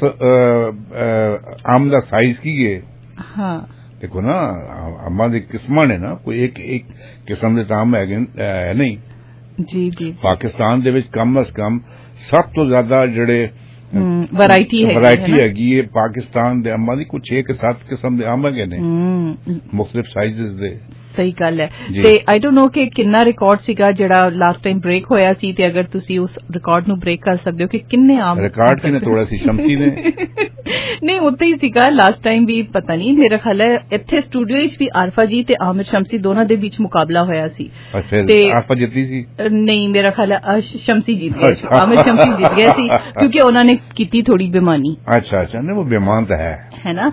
ਆਮ ਦਾ ਸਾਈਜ਼ ਕੀ ਹੈ। ਹਾਂ देखो ना, अम्मा दी किस्मां ने ना, कोई एक किस्म दे ताम है नहीं। जी पाकिस्तान दे विच कम अज कम सब तो ज्यादा जेड़े वैरायटी हैगी है पाकिस्तान दे अम्मा दी। कुछ 6-7 किस्म दे अम्ब हैगे ने मुख्तलिफ साइजेस दे। सही गल है। ते आई डोंट नो कि किन्ना रिकॉर्ड सीगा जेड़ा लास्ट टाइम ब्रेक होया सी, ते अगर तुसी उस रिकॉर्ड नु ब्रेक कर सकदे हो कि किन्ने आम रिकॉर्ड किने तोड़ा सी? शमसी ने नहीं, उत्ते ही सीगा लास्ट टाइम भी। पता नहीं, मेरा ख्याल है इत्थे स्टूडियो विच भी आरफा जी ते आमिर शमसी दोनों दे बीच मुकाबला होया सी। ते आरफा जीती सी? नहीं, मेरा ख्याल है शमसी जीत गया, आमिर शमसी जीत गया सी क्योंकि उन्होंने की थोड़ी बेमानी। अच्छा, नहीं वो बेमान तो है ना।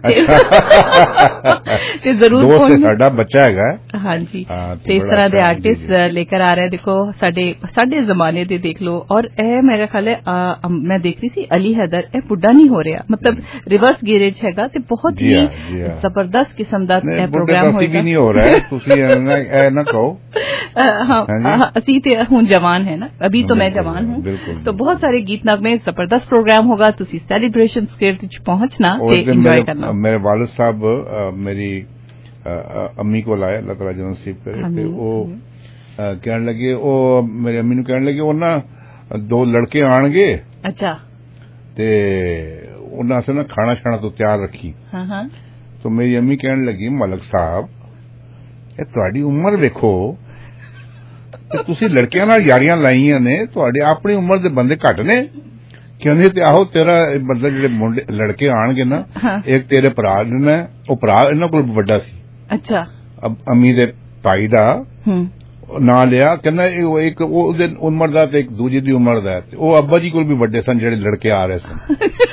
ते जरूर दोस्त साडा बच्चा हैगा। हाँ जी, तो इस तरह के आर्टिस्ट लेकर आ रहे हैं। देखो साडे जमाने दे देख लो। और ए मेरा ख्याल है मैं देख रही थी अली हैदर, ए बुढ़ा नहीं हो रहा, मतलब रिवर्स गेरेज हैगा ते बहुत ही जबरदस्त किस्म दा प्रोग्राम होएगा। नहीं हो रहा है, तुसी ए ना कहो। हाँ, असी ते हुन जवान है ना, अभी तो मैं जवान हूँ। तो बहुत सारे गीत नगमे, जबरदस्त प्रोग्राम होगा। तुसी सेलिब्रेशन स्क्वायर विच पहुंचना ते एंजॉय करना। मेरे वालिद साहब मेरी अम्मी को लाया, अल्लाह ताला जो नसीब करे, ते वो कहने लगे, वो मेरी अम्मी नु कहने लगे वो ना 2 लड़के आणगे। अच्छा। ते उन्हां से ना खाना शाना तो तैयार रखी। हाँ। तो मेरी अम्मी कहने लगी, मलक साहब ये तुहाडी उम्र देखो, तुसी लड़कियां नाल यारियां लाईयां ने, तुहाडे अपनी उम्र दे बंदे घट ने। कहंदे ते आहो तेरा मतलब जेडे मुंडे लड़के आणगे ना, एक तेरे भरा ने, ओ भरा इन्हां कोल वड्डा सी। अच्छा। अब अम्मी दे भाई दा ना लिया, कहना एक ओदे उम्र दा ते एक दूजे दी उम्र दा, ते ओ अब्बा जी कोल भी वड्डे सन जेडे लड़के आ रहे सन।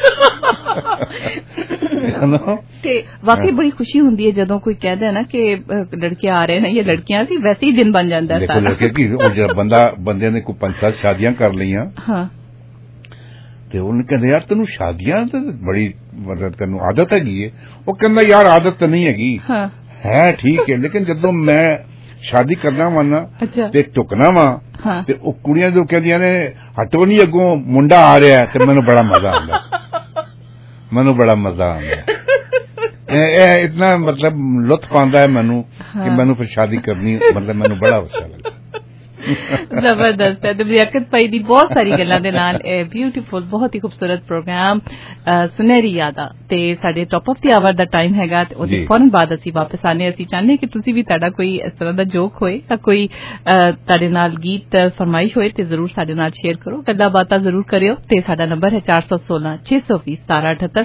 ते वाकई बड़ी खुशी हुंदी है जदों कोई कहदा है ना कि लड़के आ रहे हैं या लड़कियां सी, वैसे ही दिन बन जांदा है सारा। लड़के की बंदे ने कोई 5-7 शादियां कर लियां। हाँ। ते उन्हें कहते यार तेनू शादियां तो बड़ी मतलब तेनू आदत हैगी है। वो कहंदा यार आदत तो नहीं हैगी। हाँ। है ठीक है, लेकिन जदों मैं शादी करना वा ना ते टुकना वा, ते ओ कुड़ियां जो कहदियां ने हटो नहीं अगों मुंडा आ रहा है, ते मैनू बड़ा मजा आंदा। मैनू बड़ा मजा आंदा, इतना मतलब लुत्फ आंदा है मैनू कि मैनू फिर शादी करनी, मतलब मैनू बड़ा अच्छा लगता। ਜ਼ਬਰਦਸਤ ਹੈ ਤੇ ਲਿਆਕਤ ਭਾਈ ਦੀ ਬਹੁਤ ਸਾਰੀ ਗੱਲਾਂ ਦੇ ਨਾਲ ਇਹ ਬਿਊਟੀਫੁਲ ਬਹੁਤ ਹੀ ਖੂਬਸੂਰਤ ਪ੍ਰੋਗਰਾਮ ਸੁਨਹਿਰੀ ਯਾਦਾਂ ਤੇ ਸਾਡੇ ਟੌਪ ਆਫ ਦੀ ਆਵਰ ਦਾ ਟਾਈਮ ਹੈਗਾ ਤੇ ਉਹਦੇ ਫੌਰਨ ਬਾਅਦ ਅਸੀਂ ਵਾਪਸ ਆਨੇ ਅਸੀਂ ਚਾਹੁੰਦੇ ਕਿ ਤੁਸੀਂ ਵੀ ਤੁਹਾਡਾ ਕੋਈ ਇਸ ਤਰ੍ਹਾਂ ਦਾ ਜੋਕ ਹੋਏ ਜਾਂ ਕੋਈ ਤੁਹਾਡੇ ਨਾਲ ਗੀਤ ਫਰਮਾਇਸ਼ ਹੋਏ ਤੇ ਜ਼ਰੂਰ ਸਾਡੇ ਨਾਲ ਸ਼ੇਅਰ ਕਰੋ ਗੱਲਾਂ ਬਾਤਾਂ ਜ਼ਰੂਰ ਕਰਿਓ ਤੇ ਸਾਡਾ ਨੰਬਰ ਹੈ 416 620 1778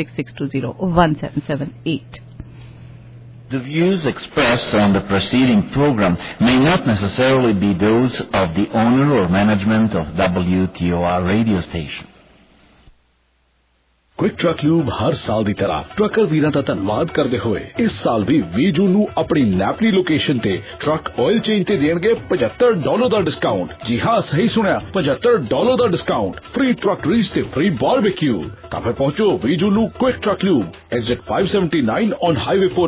4166201778 The views expressed on the preceding program may not necessarily be those of the owner or management of WTOR radio station. Quick truck lube हर साल की तरह ट्रकर वीरां दा धन्नवाद करते हुए इस साल भी 20 जून नूं अपनी नैपली लोकेशन ते ट्रक ऑयल चेंज ते देणगे $75 दा डिस्काउंट। जी हां सही सुनिया $75 दा डिस्काउंट फ्री ट्रक रीच ते फ्री बारबेक्यू। तां फिर पहुंचो 20 जून नूं quick truck lube exit 579 on highway 4